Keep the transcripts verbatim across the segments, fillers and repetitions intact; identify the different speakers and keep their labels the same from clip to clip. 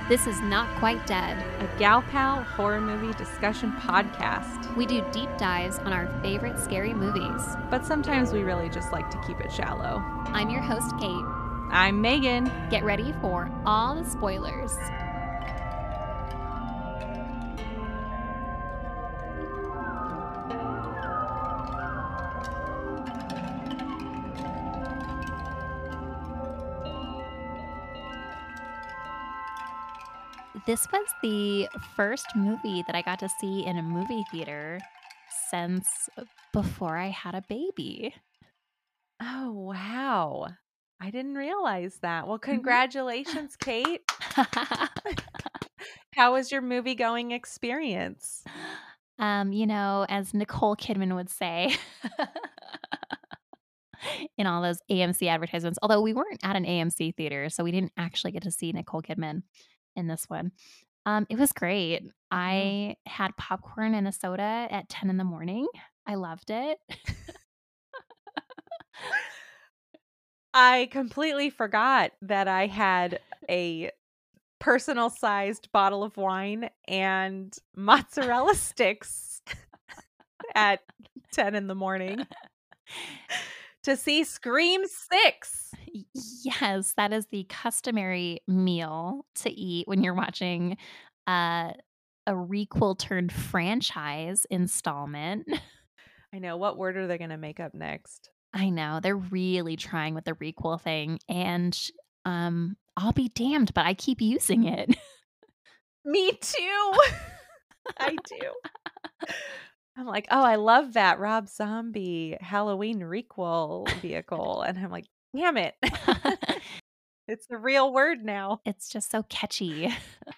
Speaker 1: This is Not Quite Dead.
Speaker 2: A Gal Pal horror movie discussion podcast.
Speaker 1: We do deep dives on our favorite scary movies.
Speaker 2: But sometimes we really just like to keep it shallow.
Speaker 1: I'm your host, Kate.
Speaker 2: I'm Megan.
Speaker 1: Get ready for all the spoilers. This was the first movie that I got to see in a movie theater since before I had a baby.
Speaker 2: Oh, wow. I didn't realize that. Well, congratulations, Kate. How was your movie going experience?
Speaker 1: Um, you know, as Nicole Kidman would say in all those A M C advertisements, although we weren't at an A M C theater, so we didn't actually get to see Nicole Kidman in this one. Um, it was great. I had popcorn and a soda at ten in the morning. I loved it.
Speaker 2: I completely forgot that I had a personal-sized bottle of wine and mozzarella sticks at ten in the morning to see Scream six.
Speaker 1: Yes, that is the customary meal to eat when you're watching uh, a requel turned franchise installment.
Speaker 2: I know. What word are they going to make up next?
Speaker 1: I know. They're really trying with the requel thing, and um, I'll be damned, but I keep using it.
Speaker 2: Me too. I do. I'm like, oh, I love that Rob Zombie Halloween requel vehicle. And I'm like, damn it. It's the real word now.
Speaker 1: It's just so catchy.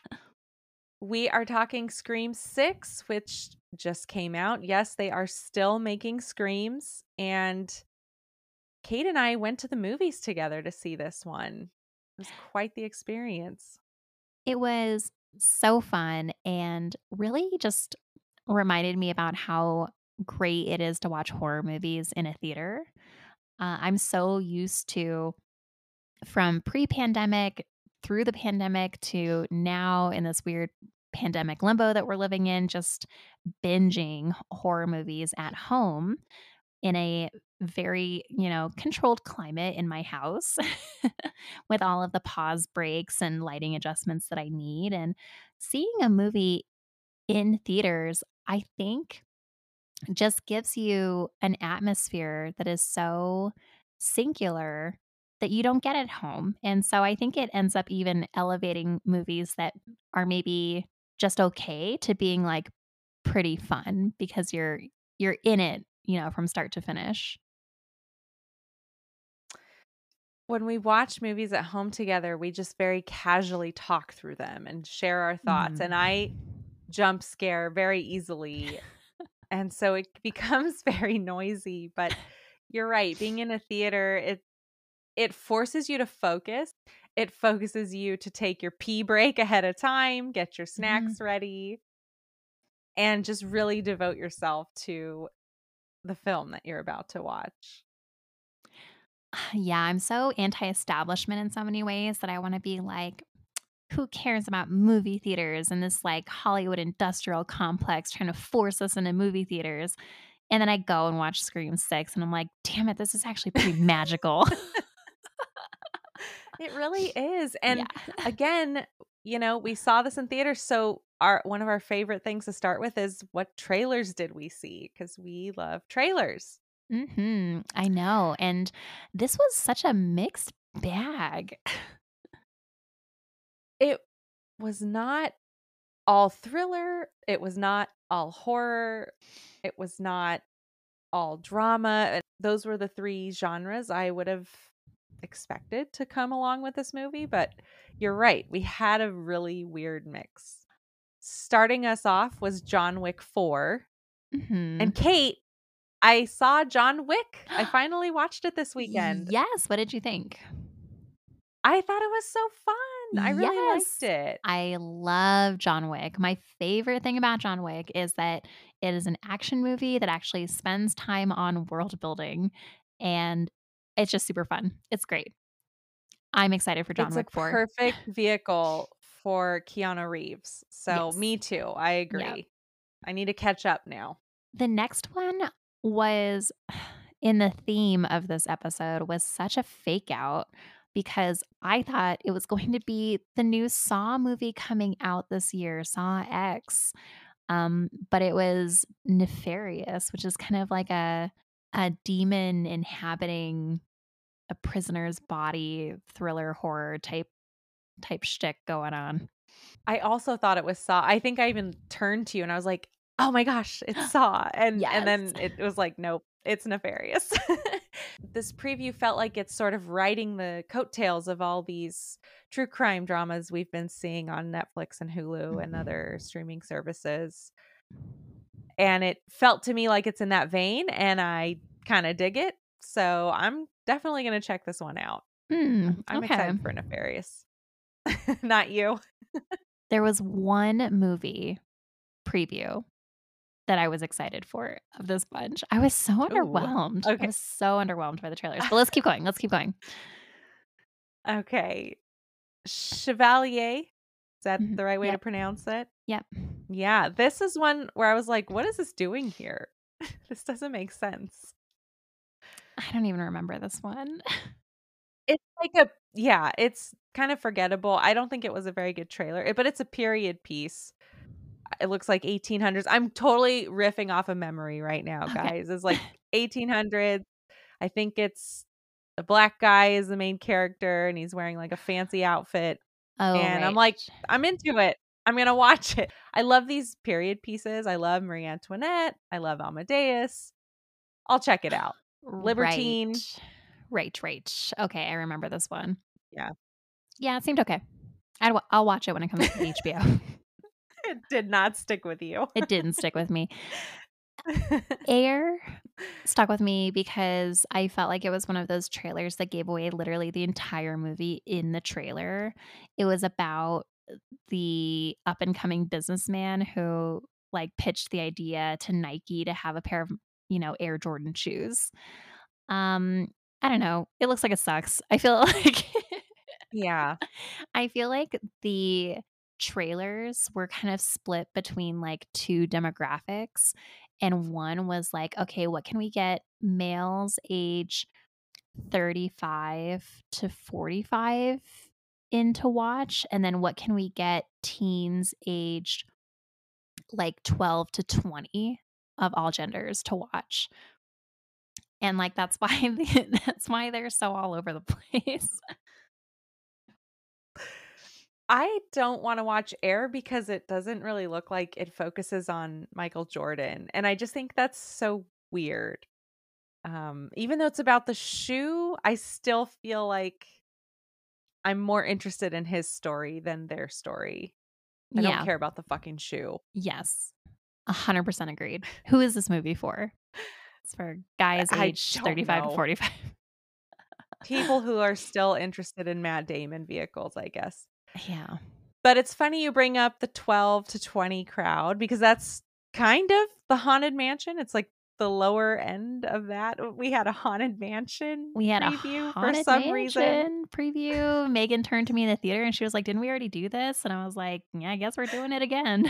Speaker 2: We are talking Scream six, which just came out. Yes, they are still making Screams. And Kate and I went to the movies together to see this one. It was quite the experience.
Speaker 1: It was so fun and really just reminded me about how great it is to watch horror movies in a theater. Uh, I'm so used to, from pre-pandemic through the pandemic to now in this weird pandemic limbo that we're living in, just binging horror movies at home in a very, you know, controlled climate in my house with all of the pause breaks and lighting adjustments that I need. And seeing a movie in theaters, I think, just gives you an atmosphere that is so singular that you don't get at home. And so I think it ends up even elevating movies that are maybe just okay to being like pretty fun because you're you're in it, you know, from start to finish.
Speaker 2: When we watch movies at home together, we just very casually talk through them and share our thoughts.
Speaker 1: Mhm.
Speaker 2: And I jump scare very easily. And so it becomes very noisy. But you're right. Being in a theater, it it forces you to focus. It focuses you to take your pee break ahead of time, get your snacks
Speaker 1: Mhm.
Speaker 2: ready, and just really devote yourself to the film that you're about to watch.
Speaker 1: Yeah, I'm so anti-establishment in so many ways that I wanna be like, who cares about movie theaters and this, like, Hollywood industrial complex trying to force us into movie theaters? And then I go and watch Scream six, and I'm like, "Damn it, this is actually pretty magical."
Speaker 2: It really is.
Speaker 1: Yeah.
Speaker 2: And again, you know, we saw this in theaters, so our one of our favorite things to start with is what trailers did we see? Because we love trailers.
Speaker 1: Mhm. I know, and this was such a mixed bag.
Speaker 2: It was not all thriller, it was not all horror, it was not all drama. Uh, Those were the three genres I would have expected to come along with this movie, but you're right. We had a really weird mix. Starting us off was John Wick four. And
Speaker 1: Mhm.
Speaker 2: Kate, I saw John Wick. I finally watched it this weekend.
Speaker 1: Yes, what did you think?
Speaker 2: I thought it was so fun. I really liked
Speaker 1: Yes.
Speaker 2: it.
Speaker 1: I love John Wick. My favorite thing about John Wick is that it is an action movie that actually spends time on world building, and it's just super fun. It's great. I'm excited for John
Speaker 2: It's a
Speaker 1: Wick four.
Speaker 2: perfect vehicle for Keanu Reeves. So
Speaker 1: Yes.
Speaker 2: me too. I
Speaker 1: Yep.
Speaker 2: agree. I need to catch up now.
Speaker 1: The next one was in the theme of this episode was such a fake out because I thought it was going to be the new Saw movie coming out this year, Saw X. Um, but it was Nefarious, which is kind of like a a demon inhabiting a prisoner's body thriller horror type type shtick going on.
Speaker 2: I also thought it was Saw. I think I even turned to you and I was like, "Oh my gosh, it's Saw." And and
Speaker 1: Yes.
Speaker 2: then it was like, "Nope, it's Nefarious." This preview felt like it's sort of riding the coattails of all these true crime dramas we've been seeing on Netflix and Hulu and other streaming services. And it felt to me like it's in that vein, and I kinda dig it. So I'm definitely gonna check this one out.
Speaker 1: Mm,
Speaker 2: I'm I'm
Speaker 1: okay.
Speaker 2: excited for Nefarious. Not you?
Speaker 1: There was one movie preview that I was excited for of this bunch. I was so
Speaker 2: Ooh,
Speaker 1: underwhelmed. I
Speaker 2: okay.
Speaker 1: was so underwhelmed by the trailers, but let's keep going, let's keep going.
Speaker 2: Okay. Chevalier? Is that
Speaker 1: Mhm.
Speaker 2: the right way to
Speaker 1: Yep.
Speaker 2: pronounce it?
Speaker 1: Yep.
Speaker 2: Yeah, this is one where I was like, "What is this doing here? This doesn't make sense."
Speaker 1: I don't even remember this one.
Speaker 2: It's like a yeah, it's kind of forgettable. I don't think it was a very good trailer, eh, but it's a period piece. It looks like eighteen hundreds. I'm totally riffing off of memory right now,
Speaker 1: Okay.
Speaker 2: guys. It's like eighteen hundreds. I think it's a black guy is the main character, and he's wearing, like, a fancy outfit,
Speaker 1: Oh,
Speaker 2: and I'm
Speaker 1: right.
Speaker 2: like, "I'm into it. I'm gonna watch it." I love these period pieces. I love Marie Antoinette. I love Amadeus. I'll check it out.
Speaker 1: Right.
Speaker 2: Libertine.
Speaker 1: Right, right. Okay, I remember this one.
Speaker 2: Yeah.
Speaker 1: Yeah, it seemed okay. I'd wa I'll watch it when it comes to H B O.
Speaker 2: It did not stick with you.
Speaker 1: It didn't stick with me. Air stuck with me because I felt like it was one of those trailers that gave away literally the entire movie in the trailer. It was about the up and coming businessman who, like, pitched the idea to Nike to have a pair of, you know, Air Jordan shoes. Um, I don't know. It looks like it sucks. I feel like
Speaker 2: Yeah.
Speaker 1: I feel like the trailers were kind of split between, like, two demographics, and one was like, "Okay, what can we get males age thirty-five to forty-five in to watch, and then what can we get teens aged, like, twelve to twenty of all genders to watch?" And, like, that's why the that's why they're so all over the place.
Speaker 2: I don't wanna watch Air because it doesn't really look like it focuses on Michael Jordan, and I just think that's so weird. Um, even though it's about the shoe, I still feel like I'm more interested in his story than their story. I don't
Speaker 1: Yeah.
Speaker 2: care about the fucking shoe.
Speaker 1: Yes. one hundred percent agreed. Who is this movie for? It's for guys
Speaker 2: I
Speaker 1: aged
Speaker 2: don't
Speaker 1: thirty-five to
Speaker 2: know.
Speaker 1: forty-five.
Speaker 2: People who are still interested in Matt Damon vehicles, I guess.
Speaker 1: Yeah.
Speaker 2: But it's funny you bring up the twelve to twenty crowd because that's kind of the Haunted Mansion. It's like the lower end of that. We had a Haunted Mansion
Speaker 1: We had a
Speaker 2: preview for
Speaker 1: Haunted
Speaker 2: some reason.
Speaker 1: Mansion preview. Megan turned to me in the theater and she was like, "Didn't we already do this?" And I was like, "Yeah, I guess we're doing it again."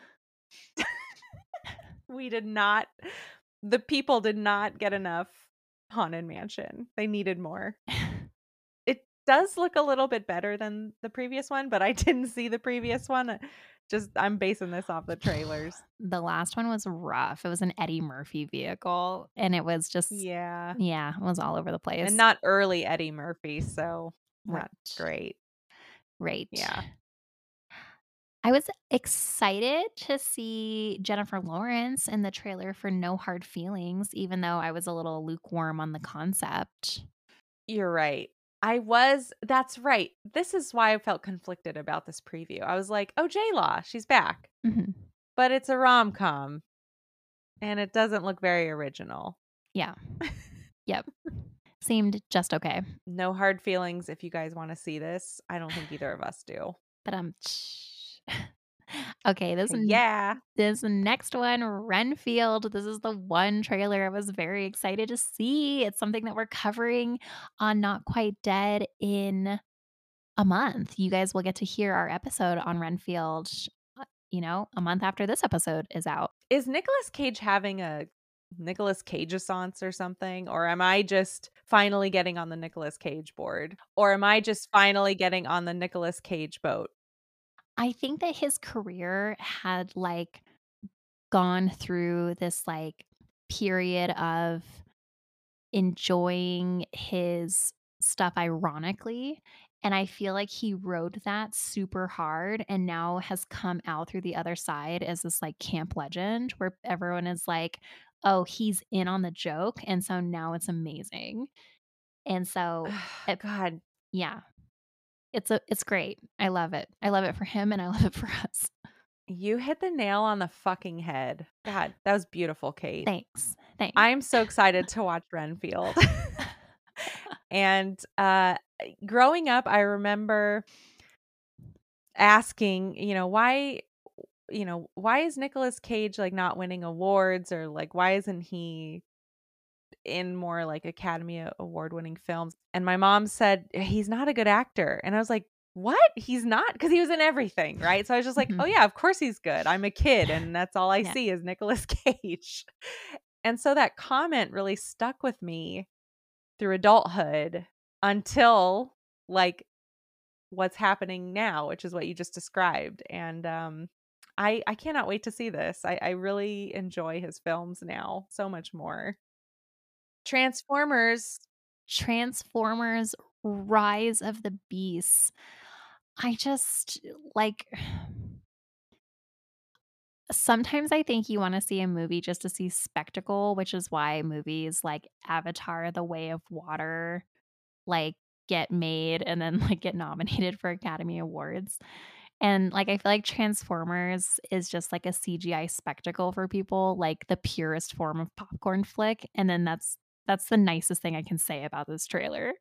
Speaker 2: We did not the people did not get enough Haunted Mansion. They needed more. It does look a little bit better than the previous one, but I didn't see the previous one. Uh, Just I'm basing this off the trailers.
Speaker 1: The last one was rough. It was an Eddie Murphy vehicle, and it was just
Speaker 2: Yeah.
Speaker 1: yeah, it was all over the
Speaker 2: And
Speaker 1: place.
Speaker 2: not early Eddie Murphy, so not
Speaker 1: Right.
Speaker 2: great.
Speaker 1: Right.
Speaker 2: Yeah.
Speaker 1: I was excited to see Jennifer Lawrence in the trailer for No Hard Feelings, even though I was a little lukewarm on the concept.
Speaker 2: You're right. I was that's right. This is why I felt conflicted about this preview. I was like, "Oh, J-Law, she's back."
Speaker 1: Mhm.
Speaker 2: But it's a rom-com, and it doesn't look very original.
Speaker 1: Yeah. Yep. Seemed just okay.
Speaker 2: No hard feelings if you guys wanna see this. I don't think either of us do.
Speaker 1: But, um, okay, this n
Speaker 2: Yeah.
Speaker 1: this next one, Renfield. This is the one trailer I was very excited to see. It's something that we're covering on Not Quite Dead in a month. You guys will get to hear our episode on Renfield, uh, you know, a month after this episode is out.
Speaker 2: Is Nicolas Cage having a Nicolas Cage-assance or something? Or am I just finally getting on the Nicolas Cage board? Or am I just finally getting on the Nicolas Cage boat?
Speaker 1: I think that his career had, like, gone through this, like, period of enjoying his stuff ironically, and I feel like he rode that super hard and now has come out through the other side as this, like, camp legend where everyone is like, "Oh, he's in on the joke," and so now it's amazing. And so it
Speaker 2: God,
Speaker 1: yeah, it's a it's great. I love it. I love it for him, and I love it for us.
Speaker 2: you hit the nail on the fucking head. God, that was beautiful, Kate.
Speaker 1: Thanks. Thanks.
Speaker 2: I'm so excited to watch Renfield. And, uh, growing up, I remember asking, you know, why you know, why is Nicolas Cage, like, not winning awards or, like, why isn't he in more, like, Academy Award-winning films? And my mom said, "He's not a good actor." And I was like, "What? He's not?" 'Cause he was in everything, right? So I was just like, "Oh,
Speaker 1: Mhm.
Speaker 2: yeah, of course he's good. I'm a kid, and that's all I
Speaker 1: Yeah.
Speaker 2: see is Nicolas Cage." And so that comment really stuck with me through adulthood until, like, what's happening now, which is what you just described. And um I I cannot wait to see this. I, I really enjoy his films now so much more. Transformers.
Speaker 1: Transformers: Rise of the Beasts. I just like sometimes I think you wanna see a movie just to see spectacle, which is why movies like Avatar: The Way of Water, like, get made and then, like, get nominated for Academy Awards. And, like, I feel like Transformers is just like a C G I spectacle for people, like the purest form of popcorn flick, and then that's that's the nicest thing I can say about this trailer.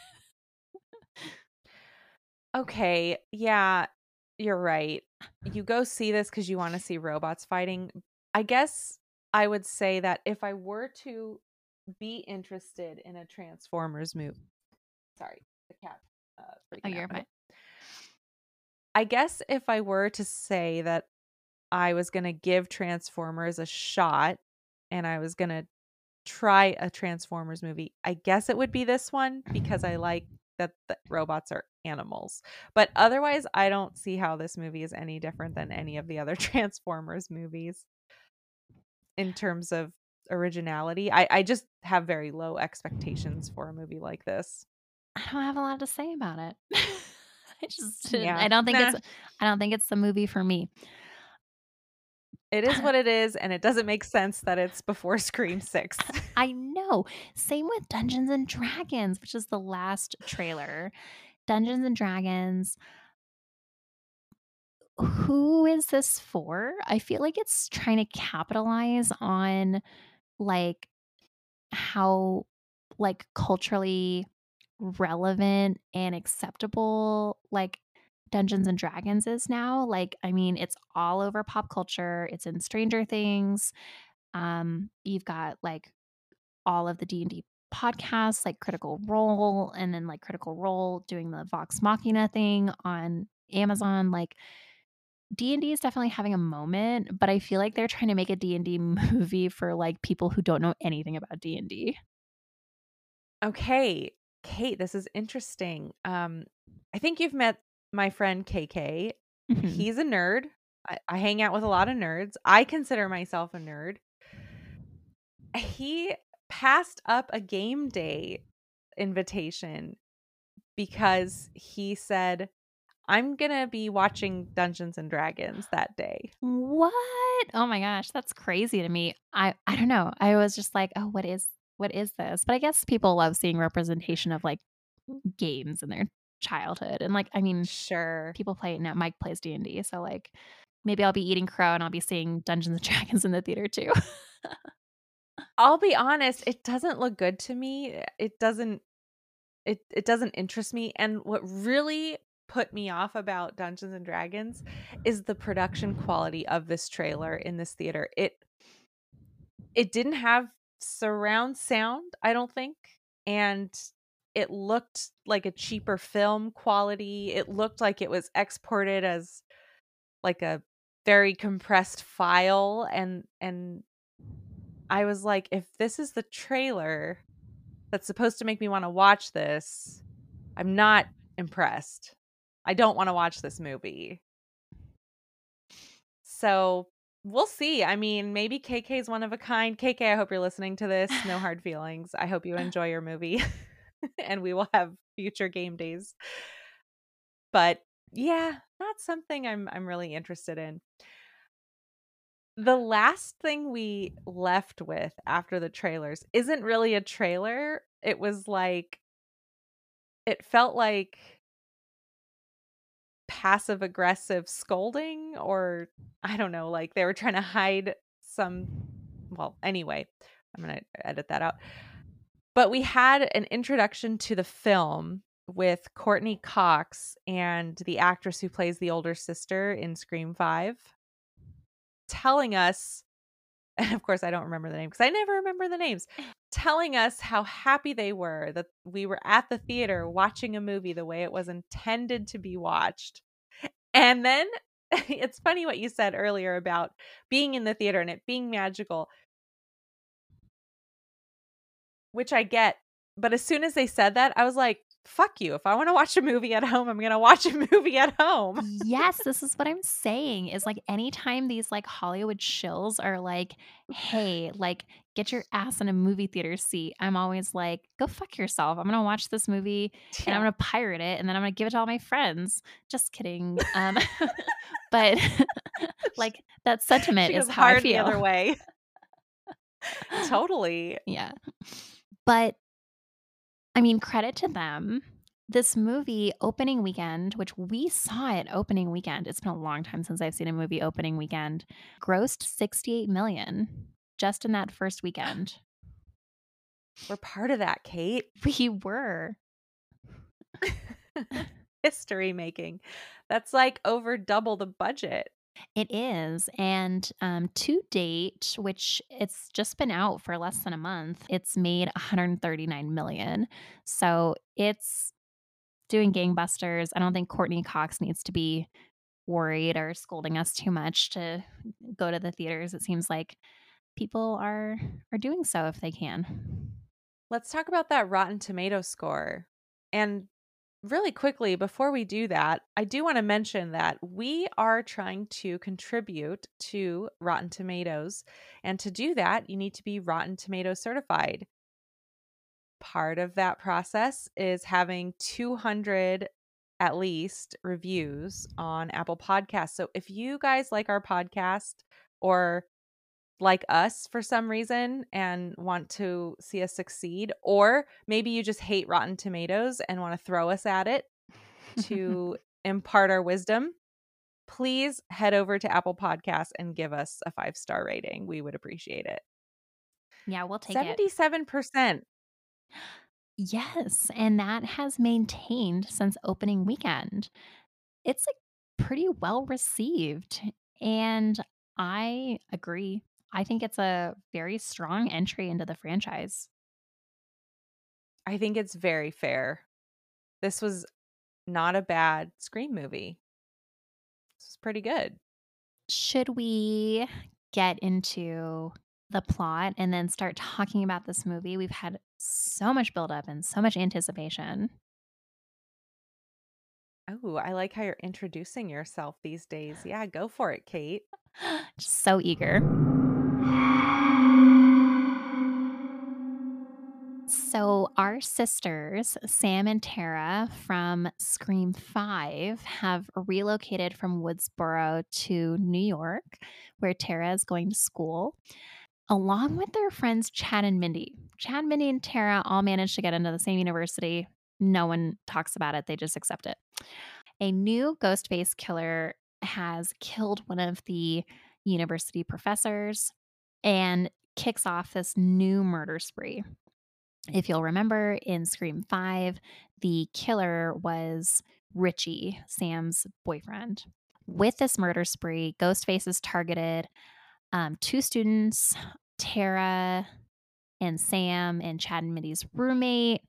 Speaker 2: Okay, yeah, you're right. You go see this because you want to see robots fighting. I guess I would say that if I were to be interested in a Transformers movie, sorry, the cat uh,
Speaker 1: Oh,
Speaker 2: freaking
Speaker 1: you're
Speaker 2: out.
Speaker 1: fine.
Speaker 2: I guess if I were to say that I was gonna give Transformers a shot and I was gonna try a Transformers movie, I guess it would be this one because I like that the robots are animals. But otherwise, I don't see how this movie is any different than any of the other Transformers movies in terms of originality. I, I just have very low expectations for a movie like this.
Speaker 1: I don't have a lot to say about it. I just
Speaker 2: Yeah.
Speaker 1: I don't think
Speaker 2: Nah.
Speaker 1: it's I don't think it's the movie for me.
Speaker 2: It is what it is, and it doesn't make sense that it's before Scream six.
Speaker 1: I know. Same with Dungeons& and Dragons, which is the last trailer. Dungeons& and Dragons, who is this for? I feel like it's trying to capitalize on, like, how, like, culturally relevant and acceptable, like, Dungeons& and Dragons is now. Like, I mean, it's all over pop culture. It's in Stranger Things. Um, you've got, like, all of the D and D podcasts, like Critical Role, and then, like, Critical Role doing the Vox Machina thing on Amazon. Like, D and D is definitely having a moment, but I feel like they're trying to make a D and D movie for, like, people who don't know anything about D and D.
Speaker 2: Okay, Kate, this is interesting. Um, I think you've met my friend K K.
Speaker 1: Mhm.
Speaker 2: He's a nerd. I, I hang out with a lot of nerds. I consider myself a nerd. He passed up a game day invitation because he said, I'm gonna be watching Dungeons and Dragons that day.
Speaker 1: What? Oh my gosh, that's crazy to me. I I don't know. I was just like, "Oh, what is what is this?" But I guess people love seeing representation of, like, games in their childhood, and, like, I mean,
Speaker 2: Sure.
Speaker 1: people play it now. Mike plays D and D, so, like, maybe I'll be eating crow and I'll be seeing Dungeons& and Dragons in the theater too.
Speaker 2: I'll be honest, it doesn't look good to me. It doesn't It it doesn't interest me, and what really put me off about Dungeons& and Dragons is the production quality of this trailer in this theater. It it didn't have surround sound, I don't think, and it looked like a cheaper film quality. It looked like it was exported as like a very compressed file, and and I was like, if this is the trailer that's supposed to make me want to watch this, I'm not impressed. I don't want to watch this movie. So we'll see. I mean, maybe K K is one of a kind. K K, I hope you're listening to this. No hard feelings. I hope you enjoy your movie and we will have future game days. But yeah, not something I'm I'm really interested in. The last thing we left with after the trailers isn't really a trailer. It was like it felt like passive aggressive scolding, or I don't know, like they were trying to hide some well, anyway, I'm going to edit that out. But we had an introduction to the film with Courtney Cox and the actress who plays the older sister in Scream five telling us, and of course I don't remember the name because I never remember the names, telling us how happy they were that we were at the theater watching a movie the way it was intended to be watched. And then it's funny what you said earlier about being in the theater and it being magical, which I get. But as soon as they said that, I was like, fuck you. If I want to watch a movie at home, I'm going to watch a movie at home.
Speaker 1: Yes, this is what I'm saying is like anytime these like Hollywood shills are like, hey, like get your ass in a movie theater seat. I'm always like, go fuck yourself. I'm going to watch this movie and I'm
Speaker 2: Yeah.
Speaker 1: going to pirate it and then I'm going to give it to all my friends. Just kidding. Um, but like that sentiment
Speaker 2: She
Speaker 1: is
Speaker 2: goes
Speaker 1: how I
Speaker 2: hard the
Speaker 1: feel.
Speaker 2: other way. Totally.
Speaker 1: Yeah. But I mean, credit to them. This movie opening weekend, which we saw it opening weekend, it's been a long time since I've seen a movie opening weekend, grossed sixty-eight million just in that first weekend.
Speaker 2: We're part of that, Kate.
Speaker 1: We were.
Speaker 2: History making. That's like over double the budget.
Speaker 1: It is. And um, to date, which it's just been out for less than a month, it's made one hundred thirty-nine million. So it's doing gangbusters. I don't think Courtney Cox needs to be worried or scolding us too much to go to the theaters. It seems like people are are doing so if they can.
Speaker 2: Let's talk about that Rotten Tomato score. And really quickly, before we do that, I do want to mention that we are trying to contribute to Rotten Tomatoes. And to do that, you need to be Rotten Tomato certified. Part of that process is having two hundred at least reviews on Apple Podcasts. So if you guys like our podcast or like us for some reason and want to see us succeed, or maybe you just hate Rotten Tomatoes and want to throw us at it to impart our wisdom, please head over to Apple Podcasts and give us a five-star rating. We would appreciate it.
Speaker 1: Yeah, we'll take it.
Speaker 2: seventy-seven percent.
Speaker 1: Yes, and that has maintained since opening weekend. It's like pretty well received, and I agree. I think it's a very strong entry into the franchise.
Speaker 2: I think it's very fair. This was not a bad Scream movie. This was pretty good.
Speaker 1: Should we get into the plot and then start talking about this movie? We've had so much buildup and so much anticipation.
Speaker 2: Oh, I like how you're introducing yourself these days. Yeah, go for it, Kate.
Speaker 1: Just so eager. So, our sisters, Sam and Tara from Scream five, have relocated from Woodsboro to New York, where Tara is going to school, along with their friends Chad and Mindy. Chad, Mindy, and Tara all managed to get into the same university. No one talks about it, they just accept it. A new Ghostface killer has killed one of the university professors and kicks off this new murder spree. If you'll remember in Scream five, the killer was Richie, Sam's boyfriend. With this murder spree, Ghostface has targeted um, two students, Tara and Sam and Chad and Mindy's roommate,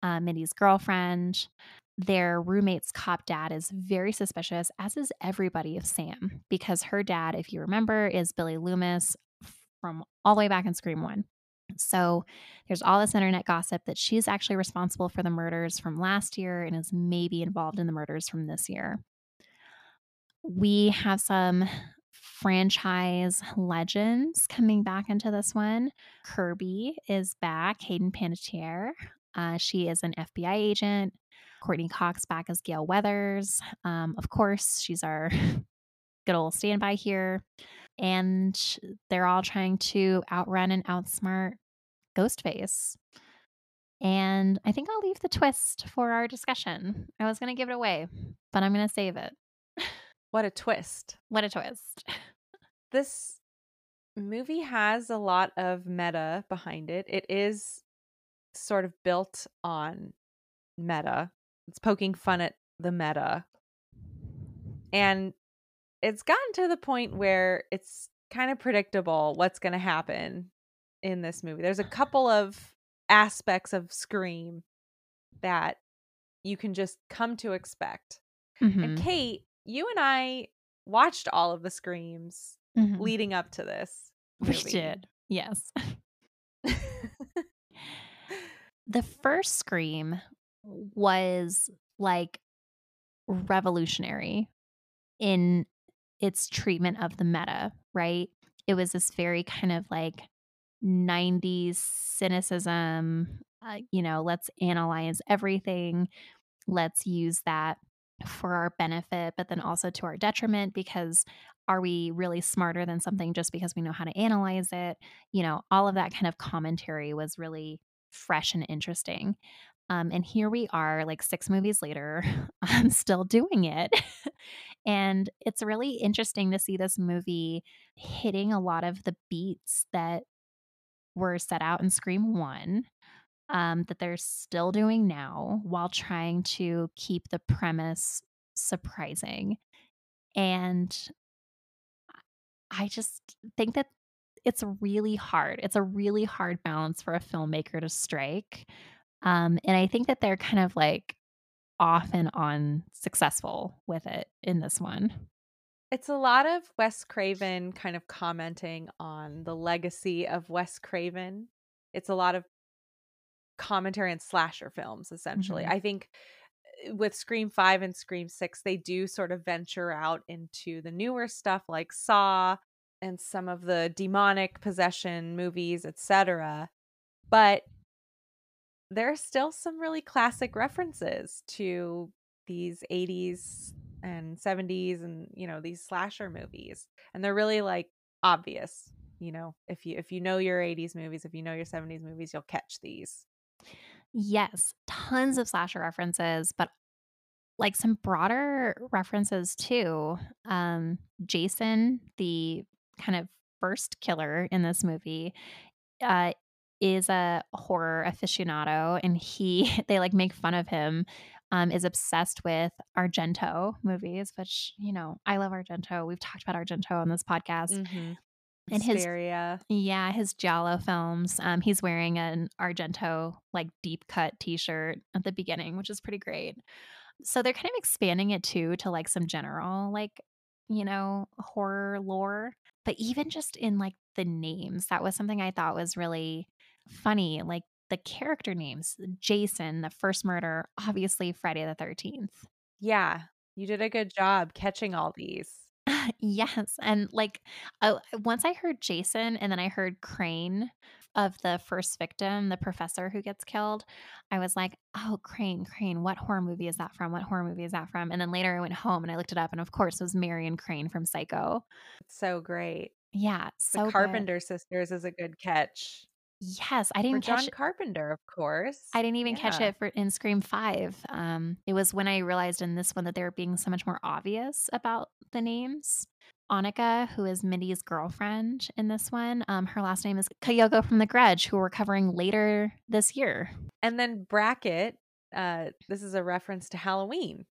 Speaker 1: uh, Mindy's girlfriend. Their roommate's cop dad is very suspicious, as is everybody of Sam, because her dad, if you remember, is Billy Loomis from all the way back in Scream one. So there's all this internet gossip that she's actually responsible for the murders from last year and is maybe involved in the murders from this year. We have some franchise legends coming back into this one. Kirby is back, Hayden Panettiere. Uh, she is an F B I agent. Courtney Cox back as Gail Weathers. Um, of course, she's our good old standby here. And they're all trying to outrun and outsmart Ghostface. And I think I'll leave the twist for our discussion. I was going to give it away, but I'm going to save it.
Speaker 2: What a twist.
Speaker 1: What a twist.
Speaker 2: This movie has a lot of meta behind it. It is sort of built on meta. It's poking fun at the meta. And it's gotten to the point where it's kind of predictable what's going to happen in this movie. There's a couple of aspects of Scream that you can just come to expect. And
Speaker 1: Mhm.
Speaker 2: Kate, you and I watched all of the Screams
Speaker 1: Mhm.
Speaker 2: leading up to this
Speaker 1: We
Speaker 2: movie.
Speaker 1: did. Yes. The first Scream was, like, revolutionary in its treatment of the meta, right? It was this very kind of, like, nineties cynicism, uh, you know, let's analyze everything. Let's use that for our benefit, but then also to our detriment, because are we really smarter than something just because we know how to analyze it? You know, all of that kind of commentary was really fresh and interesting. Um, and here we are, like six movies later, I'm still doing it. And it's really interesting to see this movie hitting a lot of the beats that were set out in Scream one, um, that they're still doing now while trying to keep the premise surprising. And I just think that it's really hard. It's a really hard balance for a filmmaker to strike. Um, and I think that they're kind of like off and on successful with it in this one.
Speaker 2: It's a lot of Wes Craven kind of commenting on the legacy of Wes Craven. It's a lot of commentary on slasher films, essentially.
Speaker 1: Mhm.
Speaker 2: I think uh, with Scream five and Scream six, they do sort of venture out into the newer stuff like Saw and some of the demonic possession movies, et cetera. But there are still some really classic references to these eighties and seventies and, you know, these slasher movies. And they're really like obvious, you know, if you if you know your eighties movies, if you know your seventies movies, you'll catch these.
Speaker 1: Yes, tons of slasher references, but like some broader references too. Um, Jason, the kind of first killer in this movie, uh, is a horror aficionado, and he they like make fun of him. Um, is obsessed with Argento movies, which you know I love Argento. We've talked about Argento on this podcast,
Speaker 2: Mhm.
Speaker 1: and his
Speaker 2: Hysteria.
Speaker 1: yeah, his Giallo films. Um, he's wearing an Argento like deep cut T-shirt at the beginning, which is pretty great. So they're kind of expanding it too to like some general like, you know, horror lore. But even just in like the names, that was something I thought was really funny. Like the character names, Jason, the first murder, obviously Friday the thirteenth.
Speaker 2: Yeah, you did a good job catching all these.
Speaker 1: Yes, and, like, oh, once I heard Jason and then I heard Crane of the first victim, the professor who gets killed, I was like, "Oh, Crane, Crane, what horror movie is that from? What horror movie is that from?" And then later I went home and I looked it up, and of course, it was Marion Crane from Psycho.
Speaker 2: It's so great.
Speaker 1: Yeah,
Speaker 2: The
Speaker 1: so good.
Speaker 2: Carpenter sisters is a good catch.
Speaker 1: Yes, I
Speaker 2: For
Speaker 1: didn't catch
Speaker 2: John Carpenter, of course.
Speaker 1: I didn't even catch
Speaker 2: Yeah.
Speaker 1: it for in Scream five. Um, it was when I realized in this one that they were being so much more obvious about the names. Annika, who is Mindy's girlfriend in this one, um, her last name is Kyogo from The Grudge, who we're covering later this year.
Speaker 2: And then Bracket, uh, this is a reference to Halloween,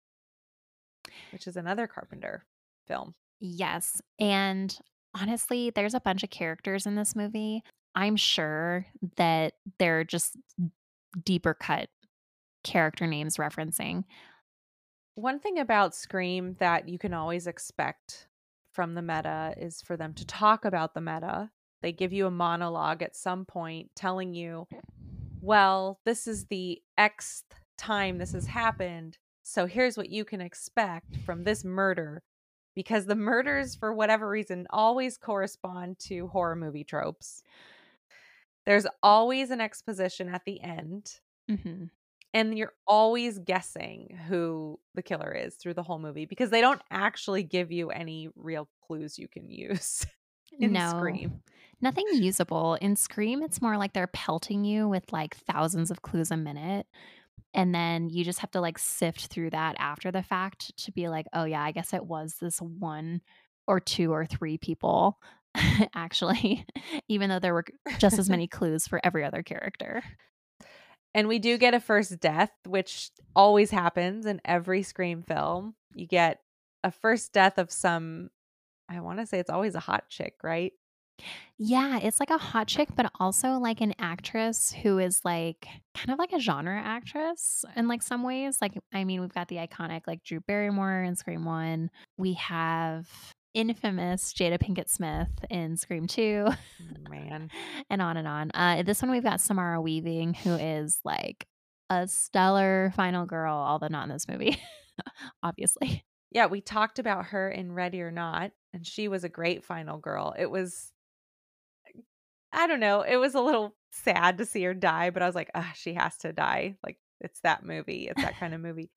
Speaker 2: which is another Carpenter film.
Speaker 1: Yes, and honestly, there's a bunch of characters in this movie. I'm sure that they're just deeper cut character names referencing.
Speaker 2: One thing about Scream that you can always expect from the meta is for them to talk about the meta. They give you a monologue at some point telling you, well, this is the Xth time this has happened. So here's what you can expect from this murder. Because the murders, for whatever reason, always correspond to horror movie tropes. There's always an exposition at the end.
Speaker 1: Mhm.
Speaker 2: And you're always guessing who the killer is through the whole movie because they don't actually give you any real clues you can use in
Speaker 1: No.
Speaker 2: Scream.
Speaker 1: Nothing usable. In Scream, it's more like they're pelting you with, like, thousands of clues a minute, and then you just have to, like, sift through that after the fact to be like, "Oh, yeah, I guess it was this one or two or three people, actually," even though there were just as many clues for every other character.
Speaker 2: And we do get a first death, which always happens in every Scream film. You get a first death of some, I want to say it's always a hot chick, right?
Speaker 1: Yeah, it's like a hot chick, but also like an actress who is like kind of like a genre actress in like some ways. Like, I mean, we've got the iconic like Drew Barrymore in Scream one. We have infamous Jada Pinkett Smith in Scream two,
Speaker 2: Man.
Speaker 1: and on and on. Uh, this one we've got Samara Weaving, who is like a stellar final girl, although not in this movie, obviously.
Speaker 2: Yeah, we talked about her in Ready or Not, and she was a great final girl. It was, I don't know, it was a little sad to see her die, but I was like, ah, she has to die. Like, it's that movie. It's that kind of movie.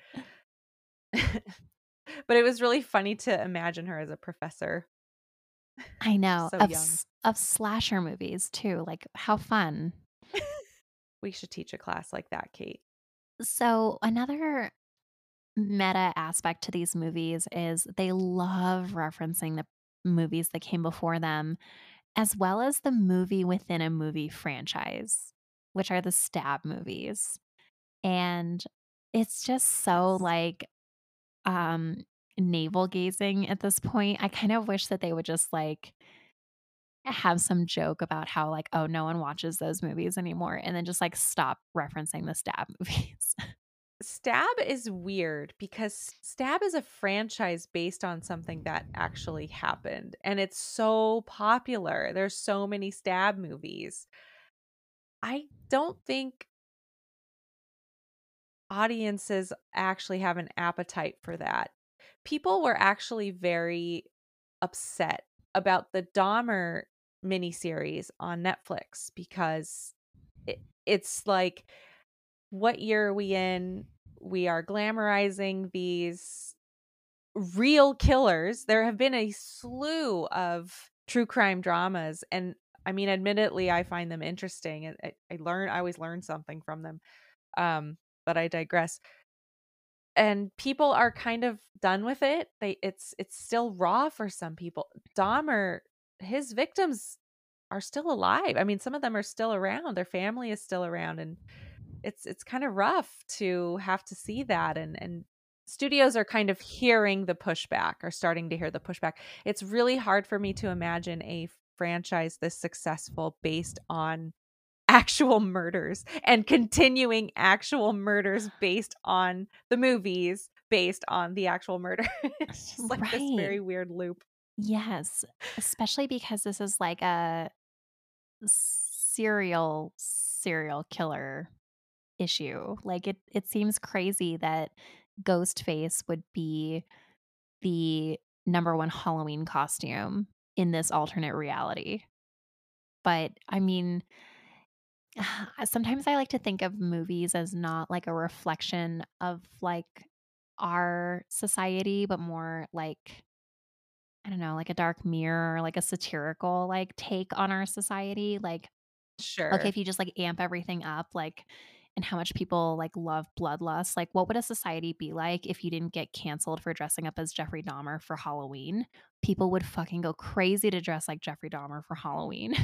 Speaker 2: But it was really funny to imagine her as a professor.
Speaker 1: I know,
Speaker 2: So
Speaker 1: of
Speaker 2: young.
Speaker 1: s- of slasher movies too. Like, how fun.
Speaker 2: We should teach a class like that, Kate.
Speaker 1: So, another meta aspect to these movies is they love referencing the movies that came before them, as well as the movie within a movie franchise, which are the stab movies. And it's just so
Speaker 2: Yes.
Speaker 1: like um navel gazing at this point. I kind of wish that they would just like have some joke about how like, oh, no one watches those movies anymore, and then just like stop referencing the stab movies.
Speaker 2: Stab is weird because Stab is a franchise based on something that actually happened, and it's so popular. There's so many Stab movies. I don't think audiences actually have an appetite for that. People were actually very upset about the Dahmer miniseries on Netflix because it, it's like, what year are we in? We are glamorizing these real killers. There have been a slew of true crime dramas, and I mean, admittedly, I find them interesting, and I, I learn. I always learn something from them. Um, but I digress. And people are kind of done with it. They it's it's still raw for some people. Dahmer, his victims are still alive. I mean, some of them are still around. Their family is still around, and it's it's kind of rough to have to see that. And and studios are kind of hearing the pushback, or starting to hear the pushback. It's really hard for me to imagine a franchise this successful based on actual murders and continuing actual murders based on the movies based on the actual murder. It's just like this
Speaker 1: Right.
Speaker 2: very weird loop.
Speaker 1: Yes, especially because this is like a serial serial killer issue. Like it it seems crazy that Ghostface would be the number one Halloween costume in this alternate reality. But I mean, sometimes I like to think of movies as not like a reflection of like our society, but more like I don't know, like a dark mirror, like a satirical like take on our society. Like, okay,
Speaker 2: Sure.
Speaker 1: if you just like amp everything up, like and how much people like love bloodlust, like what would a society be like if you didn't get canceled for dressing up as Jeffrey Dahmer for Halloween? People would fucking go crazy to dress like Jeffrey Dahmer for Halloween.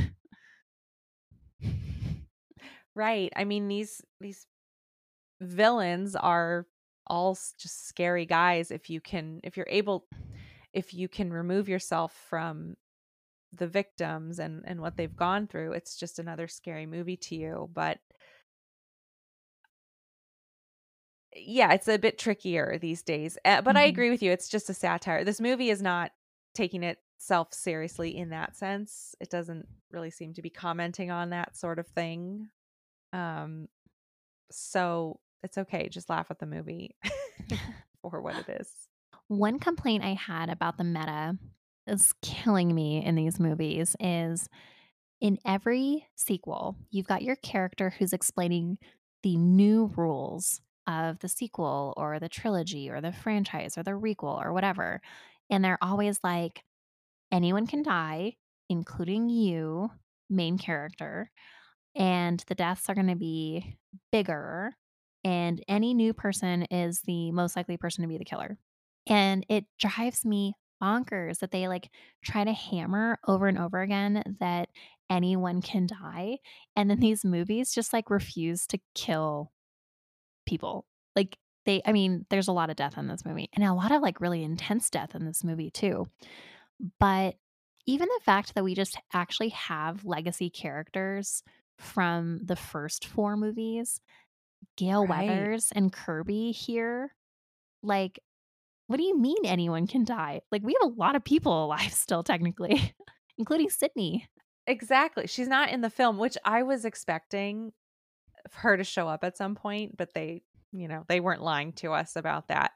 Speaker 2: Right. I mean, these these villains are all s- just scary guys. If you can if you're able if you can remove yourself from the victims and and what they've gone through, it's just another scary movie to you. But yeah, it's a bit trickier these days. Uh, but I
Speaker 1: Mhm.
Speaker 2: agree with you. It's just a satire. This movie is not taking itself seriously in that sense. It doesn't really seem to be commenting on that sort of thing. Um, so it's okay. Just laugh at the movie for what it is.
Speaker 1: One complaint I had about the meta is killing me in these movies is in every sequel, you've got your character who's explaining the new rules of the sequel or the trilogy or the franchise or the requel or whatever. And they're always like, anyone can die, including you, main character, and the deaths are going to be bigger. And any new person is the most likely person to be the killer. And it drives me bonkers that they, like, try to hammer over and over again that anyone can die, and then these movies just, like, refuse to kill people. Like, they I mean, there's a lot of death in this movie, and a lot of, like, really intense death in this movie too. But even the fact that we just actually have legacy characters from the first four movies, Gale
Speaker 2: Right.
Speaker 1: Weathers and Kirby here, like, what do you mean anyone can die? Like, we have a lot of people alive still technically, including Sydney.
Speaker 2: Exactly. She's not in the film, which I was expecting her to show up at some point, but they, you know, they weren't lying to us about that.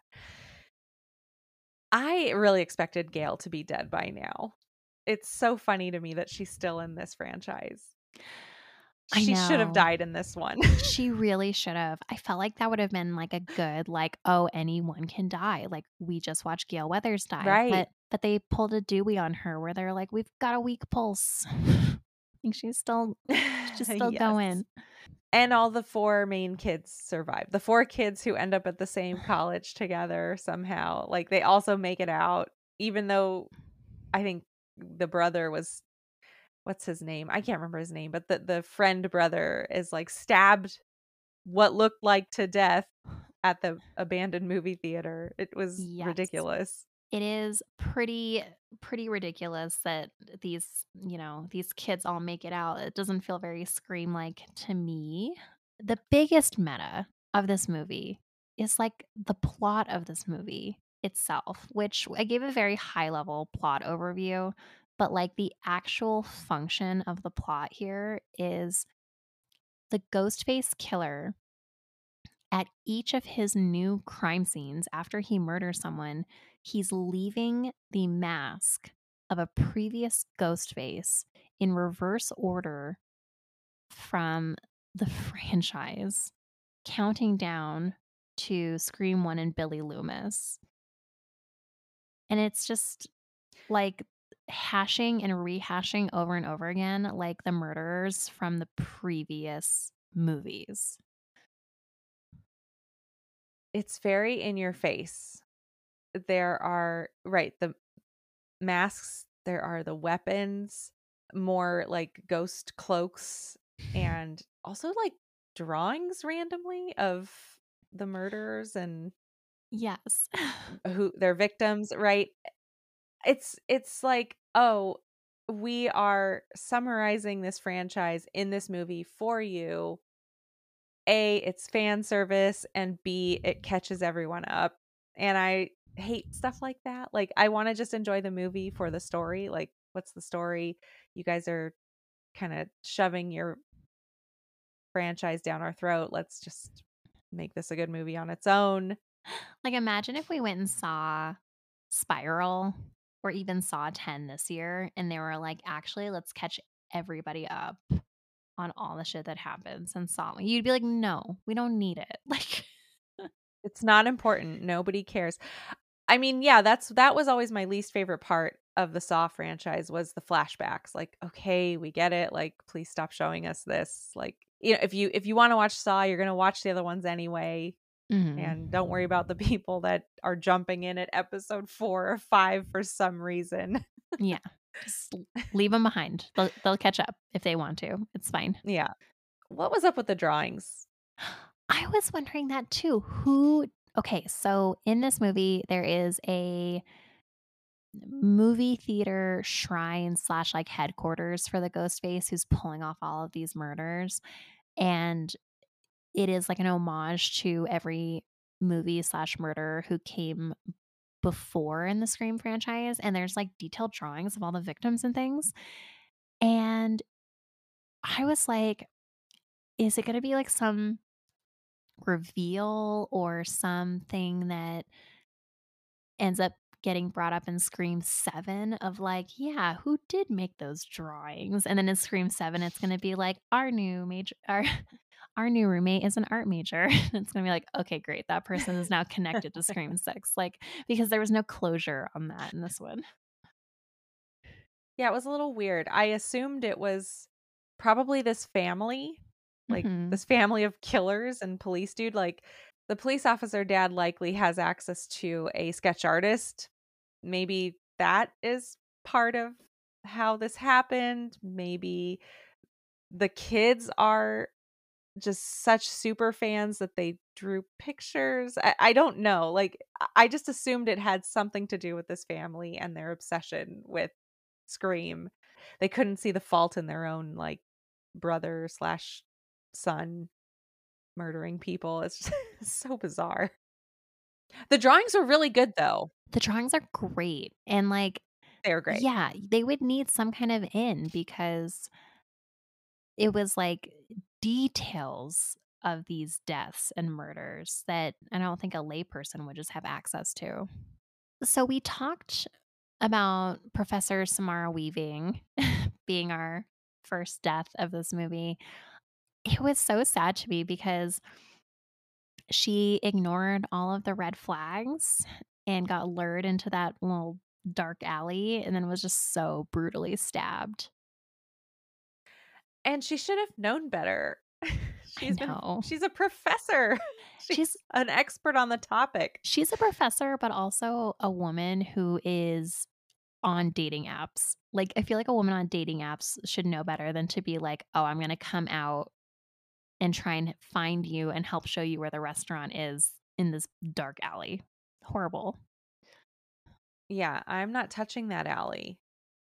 Speaker 2: I really expected Gail to be dead by now. It's so funny to me that she's still in this franchise.
Speaker 1: I
Speaker 2: She should have
Speaker 1: know.
Speaker 2: died in this one.
Speaker 1: She really should have. I felt like that would have been, like, a good, like, "Oh, anyone can die." Like, we just watched Gale Weathers die,
Speaker 2: Right.
Speaker 1: but but they pulled a Dewey on her where they're like, "We've got a weak pulse." I think she's still she's just still
Speaker 2: Yes.
Speaker 1: going.
Speaker 2: And all the four main kids survive. The four kids who end up at the same college together somehow, like, they also make it out, even though I think the brother was what's his name? I can't remember his name, but the the friend brother is, like, stabbed what looked like to death at the abandoned movie theater. It was
Speaker 1: Yes.
Speaker 2: ridiculous.
Speaker 1: It is pretty pretty ridiculous that these, you know, these kids all make it out. It doesn't feel very Scream-like to me. The biggest meta of this movie is, like, the plot of this movie itself, which I gave a very high-level plot overview, but, like, the actual function of the plot here is the Ghostface killer at each of his new crime scenes after he murders someone, he's leaving the mask of a previous ghost face in reverse order from the franchise, counting down to Scream one and Billy Loomis. And it's just like hashing and rehashing over and over again, like the murderers from the previous movies.
Speaker 2: It's very in your face. There are right, the masks, there are the weapons, more like ghost cloaks, and also, like, drawings randomly of the murderers and
Speaker 1: Yes.
Speaker 2: who their victims, right? It's it's like, "Oh, we are summarizing this franchise in this movie for you. A, it's fan service, and B, it catches everyone up." And I hate stuff like that. Like, I wanna just enjoy the movie for the story. Like, what's the story? You guys are kinda shoving your franchise down our throat. Let's just make this a good movie on its own.
Speaker 1: Like, imagine if we went and saw Spiral or even Saw ten this year, and they were like, "Actually, let's catch everybody up on all the shit that happens in Saw." You'd be like, "No, we don't need it." Like
Speaker 2: It's not important. Nobody cares. I mean, yeah, that's that was always my least favorite part of the Saw franchise was the flashbacks. Like, okay, we get it. Like, please stop showing us this. Like, you know, if you if you want to watch Saw, you're gonna watch the other ones anyway. And don't worry
Speaker 1: Mhm.
Speaker 2: about the people that are jumping in at episode four or five for some reason.
Speaker 1: Yeah. Just l leave 'em behind. They'll they'll catch up if they want to. It's fine.
Speaker 2: Yeah. What was up with the drawings?
Speaker 1: I was wondering that too. Who Okay, so in this movie, there is a movie theater shrine slash like headquarters for the ghost face who's pulling off all of these murders. And it is like an homage to every movie slash murderer who came before in the Scream franchise, and there's, like, detailed drawings of all the victims and things, and I was like, "Is it gonna be, like, some reveal or something that ends up getting brought up in Scream seven of, like, yeah, who did make those drawings?" And then in Scream seven, it's gonna be like, "Our new major our our new roommate is an art major." It's gonna be like, "Okay, great. That person is now connected to Scream six," like, because there was no closure on that in this one.
Speaker 2: Yeah, it was a little weird. I assumed it was probably this family, like
Speaker 1: Mhm.
Speaker 2: this family of killers and police dude. Like the police officer dad likely has access to a sketch artist. Maybe that is part of how this happened. Maybe the kids are just such super fans that they drew pictures. I, I don't know. Like I I just assumed it had something to do with this family and their obsession with Scream. They couldn't see the fault in their own, like, brother/son slash son murdering people. It's just so bizarre. The drawings were really good, though.
Speaker 1: The drawings are great, and, like,
Speaker 2: They were great.
Speaker 1: yeah, they would need some kind of in because it was, like, details of these deaths and murders that I don't think a layperson would just have access to. So we talked about Professor Samara Weaving being our first death of this movie. It was so sad to me because she ignored all of the red flags and got lured into that little dark alley and then was just so brutally stabbed.
Speaker 2: And she should have known better.
Speaker 1: I
Speaker 2: She's been
Speaker 1: know.
Speaker 2: she's a professor.
Speaker 1: She's
Speaker 2: She's an expert on the topic.
Speaker 1: she's a professor, but also a woman who is on dating apps. Like, I feel like a woman on dating apps should know better than to be like, "Oh, I'm gonna come out and try and find you and help show you where the restaurant is in this dark alley." Horrible.
Speaker 2: Yeah, I'm not touching that alley.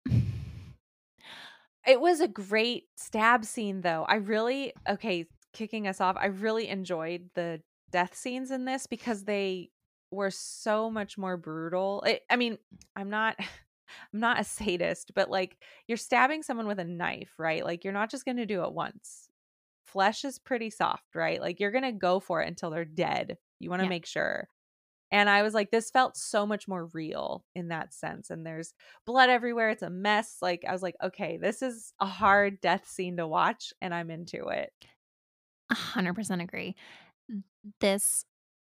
Speaker 2: It was a great stab scene, though. I really okay, kicking us off, I really enjoyed the death scenes in this because they were so much more brutal. I I mean, I'm not I'm not a sadist, but, like, you're stabbing someone with a knife, right? Like, you're not just gonna do it once. Flesh is pretty soft, right? Like, you're gonna go for it until they're dead. You wanna
Speaker 1: Yeah,
Speaker 2: make sure. And I was like, this felt so much more real in that sense. And there's blood everywhere. It's a mess. Like, I was like, okay, this is a hard death scene to watch, and I'm into it.
Speaker 1: one hundred percent agree. This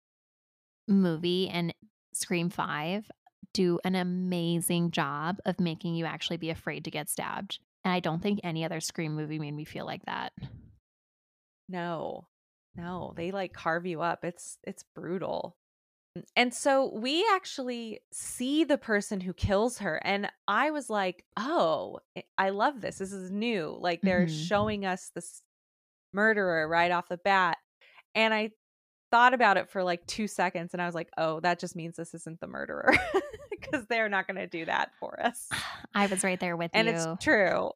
Speaker 1: movie and Scream five do an amazing job of making you actually be afraid to get stabbed, and I don't think any other Scream movie made me feel like that.
Speaker 2: No, no, they like carve you up. It's it's brutal. And so we actually see the person who kills her. And I was like, oh, I I love this. This is new. Like they're
Speaker 1: Mhm.
Speaker 2: showing us this murderer right off the bat. And I thought about it for like two seconds and I was like, "Oh, that just means this isn't the murderer," because 'cause they're not gonna do that for us.
Speaker 1: I was right there with
Speaker 2: And it's
Speaker 1: you.
Speaker 2: true.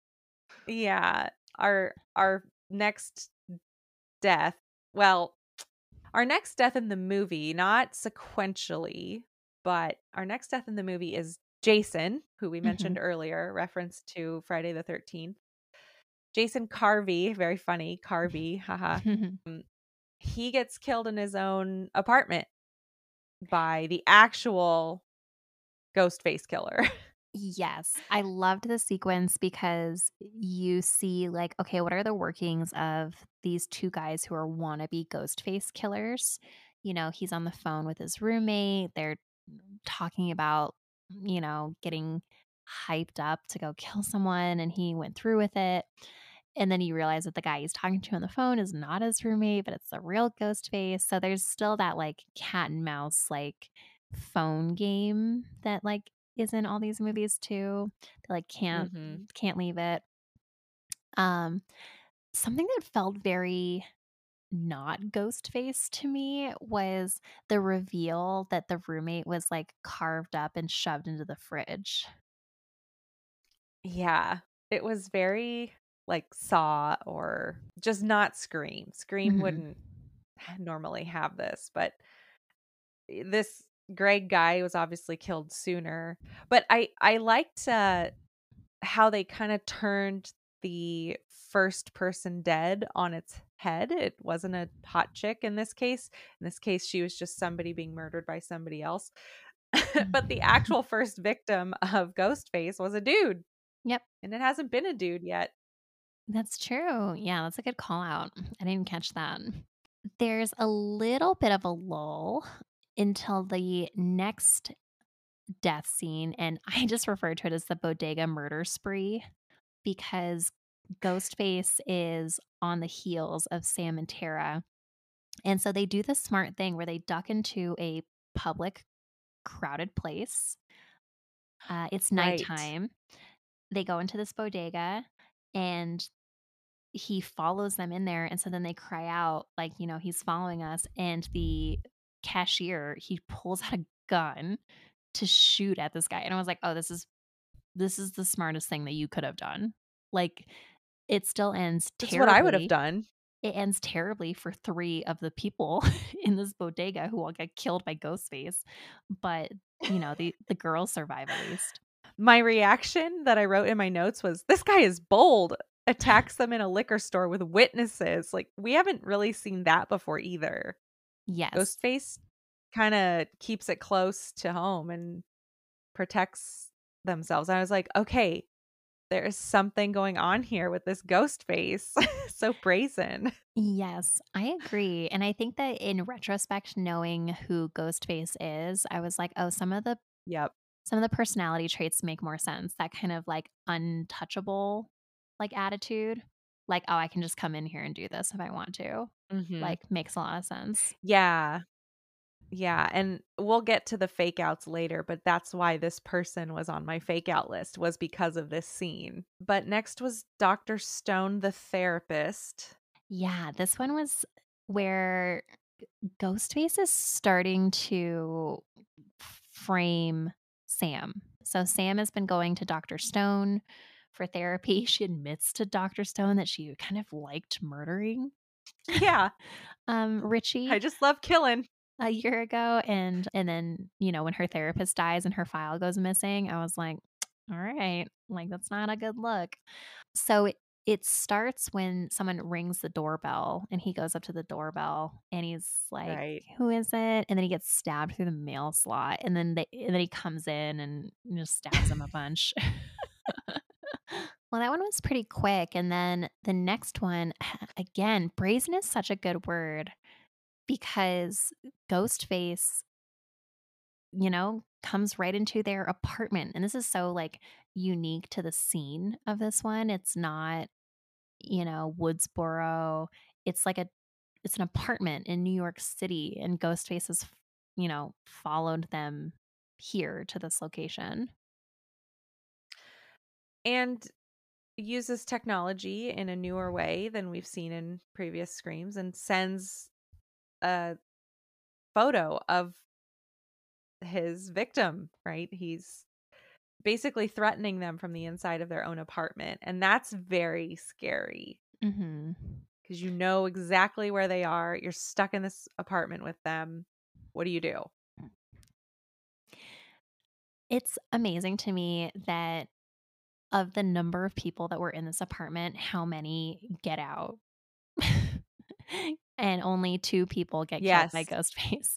Speaker 2: Yeah. Our our next death well, our next death in the movie, not sequentially, but our next death in the movie is Jason, who we mentioned
Speaker 1: Mhm.
Speaker 2: earlier, reference to Friday the thirteenth. Jason Carvey, very funny, Carvey, haha. Mm, he gets killed in his own apartment by the actual ghost face killer.
Speaker 1: Yes, I loved the sequence because you see, like, okay, what are the workings of these two guys who are wannabe ghost face killers? You know, he's on the phone with his roommate. They're talking about, you know, getting hyped up to go kill someone, and he went through with it. And then you realize that the guy he's talking to on the phone is not his roommate, but it's a real ghost face. So there's still that like cat and mouse like phone game that like is in all these movies too. They like can't
Speaker 2: Mhm.
Speaker 1: can't leave it. Um something that felt very not ghost face to me was the reveal that the roommate was like carved up and shoved into the fridge.
Speaker 2: Yeah. It was very like Saw or just not Scream. Scream
Speaker 1: Mhm.
Speaker 2: wouldn't normally have this, but this Greg guy was obviously killed sooner. But I I liked uh, how they kind of turned the first person dead on its head. It wasn't a hot chick in this case. In this case, she was just somebody being murdered by somebody else. But the
Speaker 1: Mm.
Speaker 2: actual first victim of Ghostface was a dude,
Speaker 1: Yep,
Speaker 2: and it hasn't been a dude yet.
Speaker 1: that's true. Yeah, that's a good call out. I didn't catch that. There's a little bit of a lull until the next death scene, and I just refer to it as the bodega murder spree because Ghostface is on the heels of Sam and Tara. And so they do the smart thing where they duck into a public, crowded place. Uh, it's
Speaker 2: Right.
Speaker 1: nighttime. They go into this bodega and he follows them in there. And so then they cry out, like, you know, he's following us. And the cashier, he pulls out a gun to shoot at this guy. And I was like, oh, this is this is the smartest thing that you could have done. Like, it still ends
Speaker 2: That's what I would have
Speaker 1: terribly.
Speaker 2: done.
Speaker 1: It ends terribly for three of the people in this bodega who all get killed by Ghostface, but, you know, the the girls survive at least.
Speaker 2: My reaction that I wrote in my notes was, "This guy is bold." Attacks them in a liquor store with witnesses. Like, we haven't really seen that before either.
Speaker 1: Yes.
Speaker 2: Ghostface kinda keeps it close to home and protects themselves. I was like, "Okay, there is something going on here with this Ghostface." So brazen.
Speaker 1: Yes, I agree, and I think that in retrospect, knowing who Ghostface is, I was like, "Oh, some of the
Speaker 2: Yep.
Speaker 1: some of the personality traits make more sense." That kind of, like, untouchable, like, attitude. Like, "Oh, I can just come in here and do this if I want to."
Speaker 2: Mhm.
Speaker 1: Like, makes a lot of sense.
Speaker 2: Yeah. Yeah, and we'll get to the fake outs later, but that's why this person was on my fake out list was because of this scene. But next was Doctor Stone, the therapist.
Speaker 1: Yeah, this one was where Ghostface is starting to frame Sam. So Sam has been going to Doctor Stone for therapy. She admits to Doctor Stone that she kind of liked murdering
Speaker 2: Yeah,
Speaker 1: um,
Speaker 2: I
Speaker 1: Richie
Speaker 2: just love killing.
Speaker 1: a year ago, and and then you know when her therapist dies and her file goes missing, I was like, all right, like that's not a good look. So it it starts when someone rings the doorbell and he goes up to the doorbell and he's like,
Speaker 2: Right.
Speaker 1: "Who is it?" And then he gets stabbed through the mail slot and then they and then he comes in and just stabs him a bunch. Well, that one was pretty quick, and then the next one, again, brazen is such a good word because Ghostface, you know, comes right into their apartment, and this is so, like, unique to the scene of this one. It's not, you know, Woodsboro. It's like a it's an apartment in New York City, and Ghostface has, you know, followed them here to this location.
Speaker 2: And uses technology in a newer way than we've seen in previous screams and sends a photo of his victim, right? He's basically threatening them from the inside of their own apartment, and that's very scary.
Speaker 1: Mhm.
Speaker 2: 'Cause you know exactly where they are, you're stuck in this apartment with them. What do you do?
Speaker 1: It's amazing to me that of the number of people that were in this apartment, how many get out. And only two people get killed by
Speaker 2: Yes.
Speaker 1: Ghostface.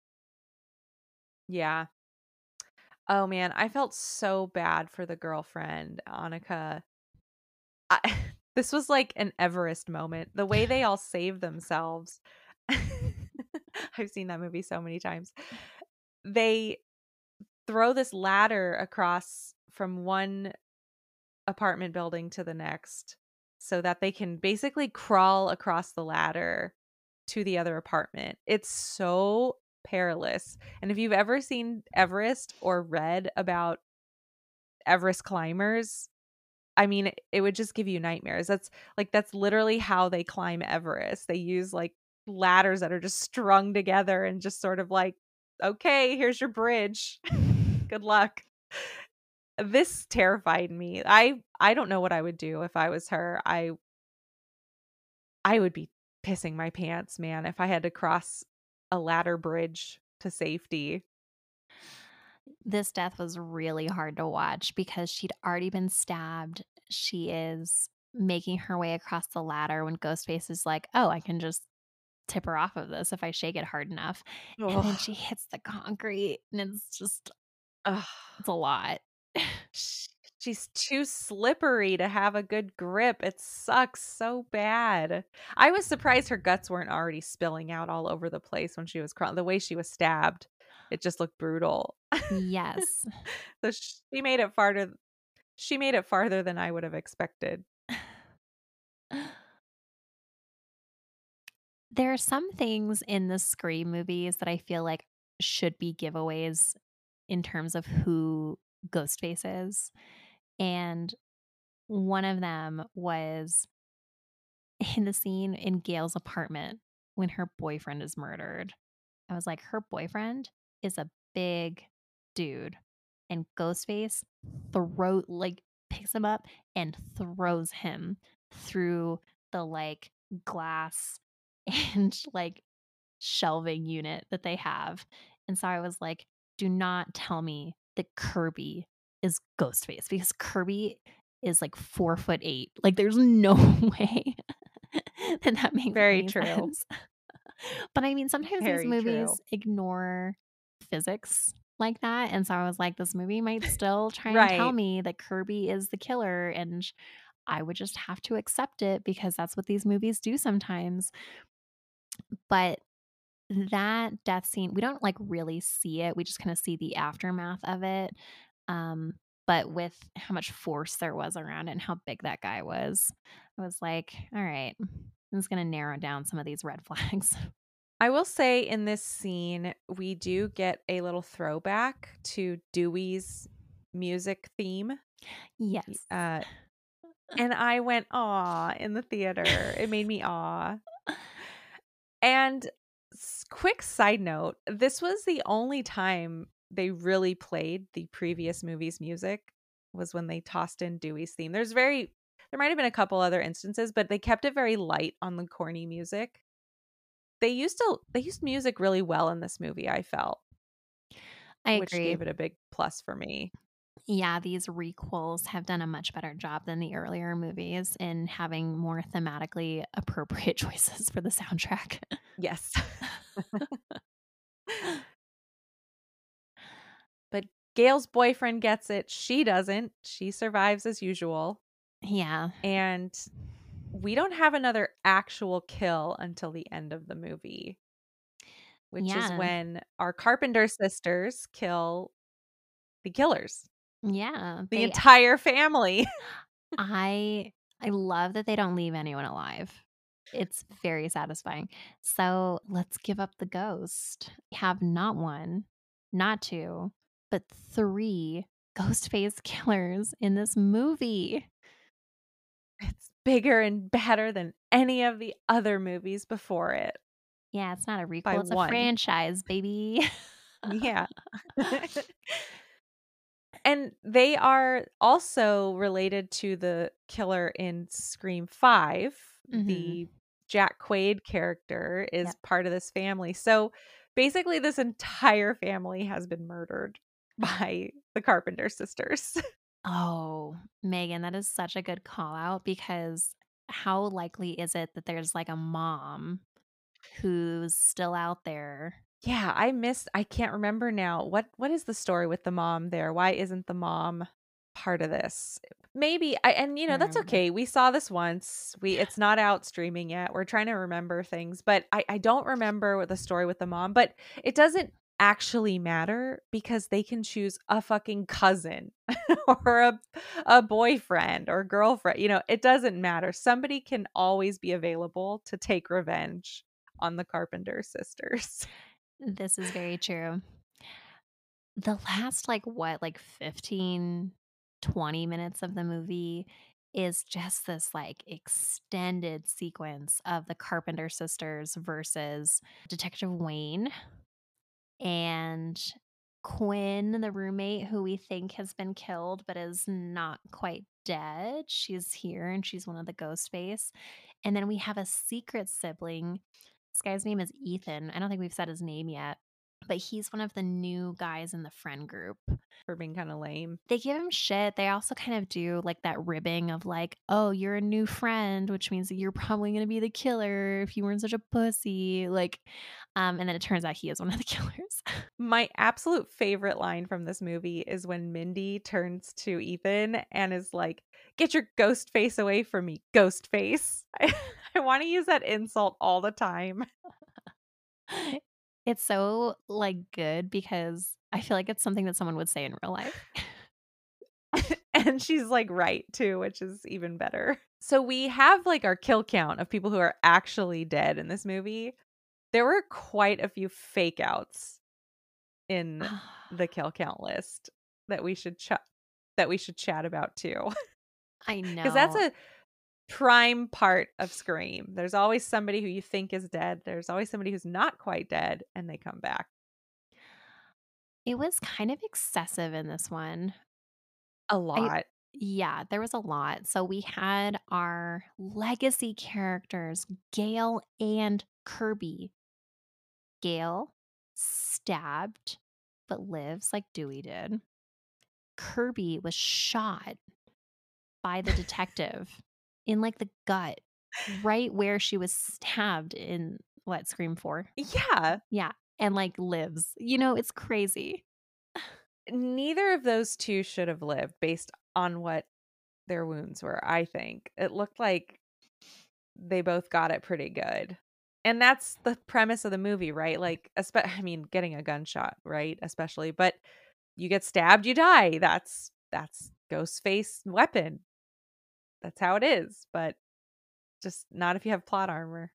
Speaker 2: Yeah. Oh, man, I felt so bad for the girlfriend, Annika. I this was like an Everest moment. The way they all save themselves. I've seen that movie so many times. They throw this ladder across from one apartment building to the next so that they can basically crawl across the ladder to the other apartment. It's so perilous. And if you've ever seen Everest or read about Everest climbers, I mean, it, it would just give you nightmares. That's like that's literally how they climb Everest. They use like ladders that are just strung together and just sort of like, okay, here's your bridge. Good luck. This terrified me. I I don't know what I would do if I was her. I I would be pissing my pants, man, if I had to cross a ladder bridge to safety.
Speaker 1: This death was really hard to watch because she'd already been stabbed. She is making her way across the ladder when Ghostface is like, "Oh, I can just tip her off of this if I shake it hard enough." And then
Speaker 2: Ugh.
Speaker 1: she hits the concrete, and it's just
Speaker 2: Ugh.
Speaker 1: it's a lot.
Speaker 2: Sh she's too slippery to have a good grip. It sucks so bad. I was surprised her guts weren't already spilling out all over the place when she was crawl the way she was stabbed, it just looked brutal.
Speaker 1: Yes.
Speaker 2: So she made it farther she made it farther than I would have expected.
Speaker 1: There are some things in the Scream movies that I feel like should be giveaways in terms of who Ghostface is, and one of them was in the scene in Gail's apartment when her boyfriend is murdered. I was like, her boyfriend is a big dude, and Ghostface throw like picks him up and throws him through the like glass and like shelving unit that they have. And so I was like, do not tell me that Kirby is Ghostface because Kirby is like four foot eight. Like, there's no way that that makes
Speaker 2: Very
Speaker 1: any
Speaker 2: true.
Speaker 1: sense. But I mean, sometimes these
Speaker 2: Very true.
Speaker 1: movies ignore physics like that. And so I was like, this movie might still try and tell
Speaker 2: Right.
Speaker 1: me that Kirby is the killer. And I would just have to accept it because that's what these movies do sometimes. But that death scene, we don't, like, really see it, we just kinda see the aftermath of it, um, but with how much force there was around it and how big that guy was, I was like, "Alright, I'm just gonna narrow down some of these red flags."
Speaker 2: I will say in this scene, we do get a little throwback to Dewey's music theme. Y
Speaker 1: Yes.
Speaker 2: uh, and I went, "Aw," in the theater. It made me "Aw." And s quick side note, this was the only time they really played the previous movie's music, was when they tossed in Dewey's theme. There's very there might have been a couple other instances, but they kept it very light on the corny music. They used to they used music really well in this movie, I felt,
Speaker 1: I
Speaker 2: which
Speaker 1: agree.
Speaker 2: gave it a big plus for me.
Speaker 1: Yeah, these requels have done a much better job than the earlier movies in having more thematically appropriate choices for the soundtrack.
Speaker 2: Yes. But Gail's boyfriend gets it, she doesn't. She survives as usual,
Speaker 1: Yeah.
Speaker 2: and we don't have another actual kill until the end of the movie, which is
Speaker 1: Yeah.
Speaker 2: when our Carpenter sisters kill the killers,
Speaker 1: Yeah,
Speaker 2: the
Speaker 1: they
Speaker 2: entire family.
Speaker 1: I I love that they don't leave anyone alive. It's very satisfying. So, let's give up the ghost. We have not one, not two, but three ghost face killers in this movie.
Speaker 2: It's bigger and badder than any of the other movies before it
Speaker 1: Yeah, it's not a
Speaker 2: by
Speaker 1: requel, it's a
Speaker 2: one.
Speaker 1: franchise, baby.
Speaker 2: Yeah. And they are also related to the killer in Scream five.
Speaker 1: Mhm.
Speaker 2: The Jack Quaid character is
Speaker 1: Yep.
Speaker 2: part of this family. So, basically, this entire family has been murdered by the Carpenter sisters.
Speaker 1: Oh, Megan, that is such a good call out because how likely is it that there's, like, a mom who's still out there?
Speaker 2: Yeah, I miss I can't remember now. What what is the story with the mom there? Why isn't the mom part of this? Maybe I and you
Speaker 1: I
Speaker 2: know, that's
Speaker 1: remember.
Speaker 2: okay. We saw this once. We it's not out streaming yet. We're trying to remember things, but I I don't remember what the story with the mom, but it doesn't actually matter because they can choose a fucking cousin or a a boyfriend or girlfriend. You know, it doesn't matter. Somebody can always be available to take revenge on the Carpenter sisters.
Speaker 1: This is very true. The last, like, what, like, fifteen, twenty minutes of the movie is just this, like, extended sequence of the Carpenter sisters versus Detective Wayne and Quinn, the roommate who we think has been killed but is not quite dead. She's here and she's one of the ghost face. And then we have a secret sibling. This guy's name is Ethan. I don't think we've said his name yet, but he's one of the new guys in the friend group.
Speaker 2: For being kind of lame.
Speaker 1: They give him shit. They also kind of do like that ribbing of like, oh, you're a new friend, which means that you're probably going to be the killer if you weren't such a pussy. Like, um, and then it turns out he is one of the killers.
Speaker 2: My absolute favorite line from this movie is when Mindy turns to Ethan and is like, "Get your ghost face away from me, ghost face." I, I want to use that insult all the time.
Speaker 1: It's so like good because I feel like it's something that someone would say in real life.
Speaker 2: And she's like right too, which is even better. So we have like our kill count of people who are actually dead in this movie. There were quite a few fake outs in the kill count list that we should ch- that we should chat about too.
Speaker 1: I
Speaker 2: Because that's
Speaker 1: know.
Speaker 2: a prime part of Scream. There's always somebody who you think is dead. There's always somebody who's not quite dead and they come back.
Speaker 1: It was kind of excessive in this one.
Speaker 2: A
Speaker 1: I
Speaker 2: lot.
Speaker 1: Yeah, there was a lot. So we had our legacy characters, Gail and Kirby. Gail stabbed but lives like Dewey did. Kirby was shot by the detective in like the gut, right where she was stabbed in what, Scream four?
Speaker 2: Yeah.
Speaker 1: Yeah, and like lives. You know, it's crazy.
Speaker 2: Neither of those two should have lived based on what their wounds were, I think. It looked like they both got it pretty good. And that's the premise of the movie, right? Like, espe- I mean, getting a gunshot, right? Especially, but you get stabbed, you die. That's that's Ghostface weapon. That's how it is, but just not if you have plot armor.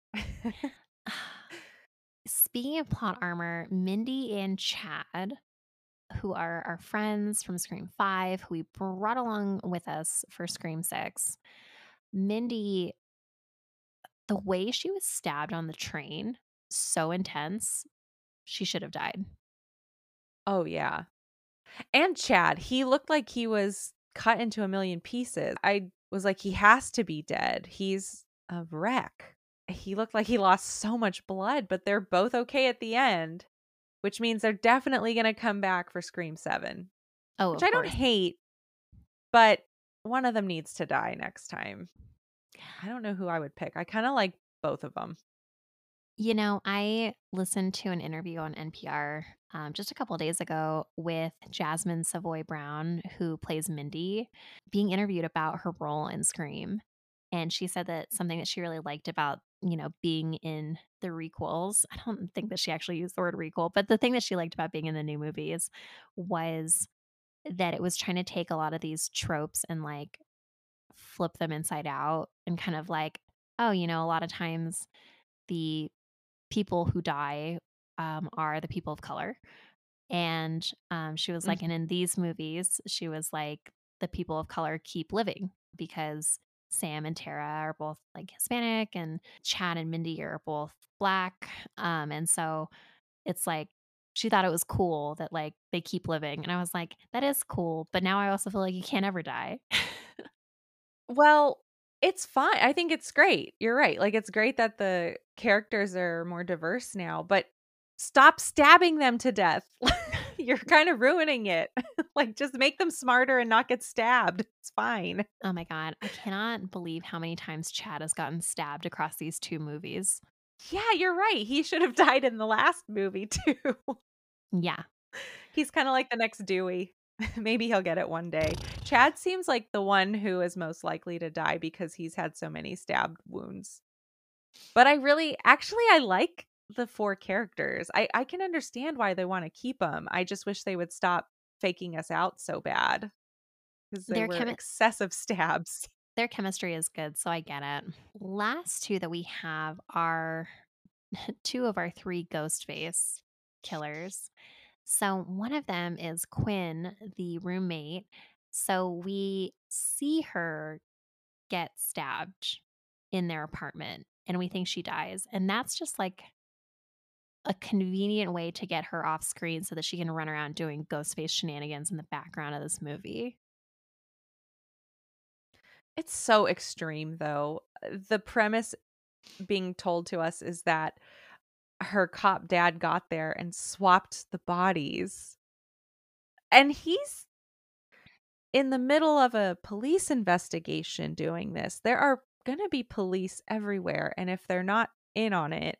Speaker 1: Speaking of plot armor, Mindy and Chad, who are our friends from Scream five, who we brought along with us for Scream six, Mindy, the way she was stabbed on the train, so intense, she should have died.
Speaker 2: Oh yeah. And Chad, he looked like he was cut into a million pieces. I was like, he has to be dead. He's a wreck. He looked like he lost so much blood, but they're both okay at the end, which means they're definitely going to come back for Scream seven,
Speaker 1: Oh,
Speaker 2: which
Speaker 1: of
Speaker 2: I don't
Speaker 1: course.
Speaker 2: hate, but one of them needs to die next time. I don't know who I would pick. I kind of like both of them.
Speaker 1: You know, I listened to an interview on N P R um, just a couple days ago with Jasmine Savoy Brown, who plays Mindy, being interviewed about her role in Scream. And she said that something that she really liked about, you know, being in the requels, I don't think that she actually used the word requel, but the thing that she liked about being in the new movies was that it was trying to take a lot of these tropes and like flip them inside out and kind of like, oh, you know, a lot of times the people who die um, are the people of color. And um, she was like, and
Speaker 2: Mhm.
Speaker 1: in these movies, she was like, the people of color keep living because Sam and Tara are both like Hispanic and Chad and Mindy are both black. Um, and so it's like, she thought it was cool that like they keep living. And I was like, that is cool. But now I also feel like you can't ever die.
Speaker 2: Well, it's fine. I think it's great. You're right. Like, it's great that the characters are more diverse now, but stop stabbing them to death. You're kind of ruining it. Like, just make them smarter and not get stabbed. It's fine.
Speaker 1: Oh my God. I cannot believe how many times Chad has gotten stabbed across these two movies.
Speaker 2: Yeah, you're right. He should have died in the last movie too.
Speaker 1: Yeah.
Speaker 2: He's kind of like the next Dewey. Maybe he'll get it one day. Chad seems like the one who is most likely to die because he's had so many stab wounds. But I really actually, I like the four characters. I I can understand why they wanna keep keep them. I just wish they would stop faking us out so bad because they
Speaker 1: Their
Speaker 2: were
Speaker 1: chemi
Speaker 2: excessive stabs.
Speaker 1: their chemistry is good, so I get it. Last two that we have are two of our three ghost face killers. So one of them is Quinn, the roommate. So we see her get stabbed in their apartment and we think she dies. And that's just like a convenient way to get her off screen so that she can run around doing Ghostface shenanigans in the background of this movie.
Speaker 2: It's so extreme, though. Uh, The premise being told to us is that her cop dad got there and swapped the bodies. And he's in the middle of a police investigation doing this. There are going to be police everywhere. And if they're not in on it,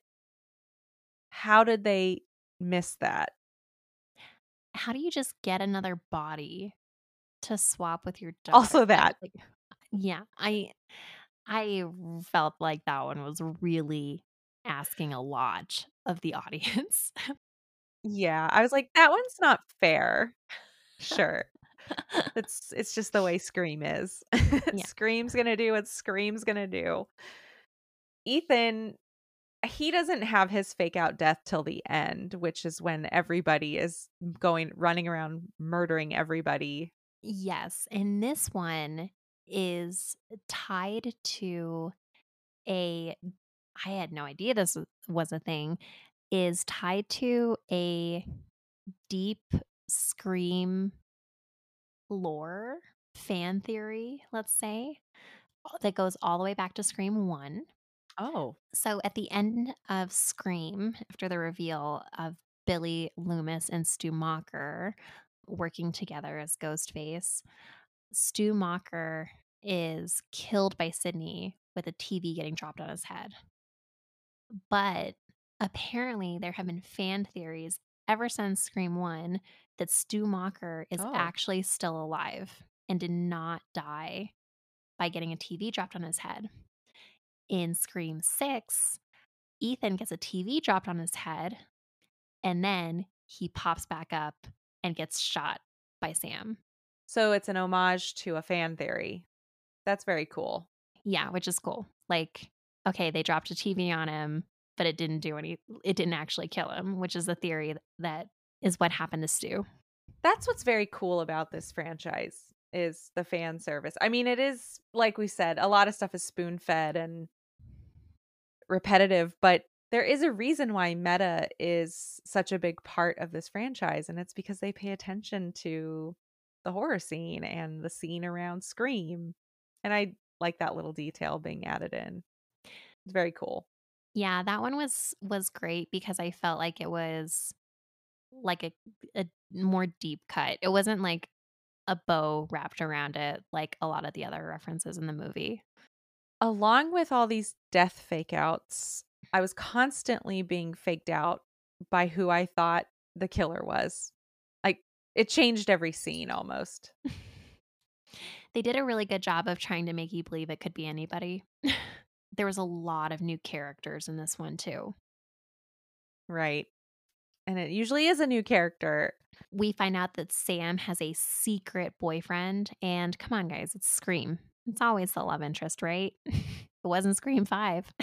Speaker 2: how did they miss that?
Speaker 1: How do you just get another body to swap with your daughter?
Speaker 2: Also,
Speaker 1: I
Speaker 2: that.
Speaker 1: like yeah, I I felt like that one was really asking a lot of the audience.
Speaker 2: Yeah. I was like, that one's not fair. Sure. It's it's just the way Scream is.
Speaker 1: Yeah.
Speaker 2: Scream's gonna do what Scream's gonna do. Ethan, he doesn't have his fake out death till the end, which is when everybody is going running around murdering everybody.
Speaker 1: Yes, and this one is tied to a I had no idea this w was a thing, is tied to a deep Scream lore, fan theory, let's say, uh, that goes all the way back to Scream one.
Speaker 2: Oh.
Speaker 1: So at the end of Scream, after the reveal of Billy Loomis and Stu Macher working together as Ghostface, Stu Macher is killed by Sydney with a T V getting dropped on his head. But apparently, there have been fan theories ever since Scream one that Stu Macher is
Speaker 2: Oh.
Speaker 1: actually still alive and did not die by getting a T V dropped on his head. In Scream six, Ethan gets a T V dropped on his head, and then he pops back up and gets shot by Sam.
Speaker 2: So it's an homage to a fan theory. That's very cool.
Speaker 1: Yeah, which is cool. Like, okay, they dropped a T V on him, but it didn't do any it didn't actually kill him, which is a theory that is what happened to Stu.
Speaker 2: That's what's very cool about this franchise is the fan service. I mean, it is like we said, a lot of stuff is spoon-fed and repetitive, but there is a reason why meta is such a big part of this franchise, and it's because they pay attention to the horror scene and the scene around Scream. And I like that little detail being added in. It's very cool.
Speaker 1: Yeah, that one was was great because I felt like it was like a a more deep cut. It wasn't like a bow wrapped around it like a lot of the other references in the movie.
Speaker 2: Along with all these death fake outs, I was constantly being faked out by who I thought the killer was. Like, it changed every scene almost.
Speaker 1: They did a really good job of trying to make you believe it could be anybody. There was a lot of new characters in this one too.
Speaker 2: Right. And it usually is a new character.
Speaker 1: We find out that Sam has a secret boyfriend, and come on, guys, it's Scream. It's always the love interest, right? It wasn't Scream five.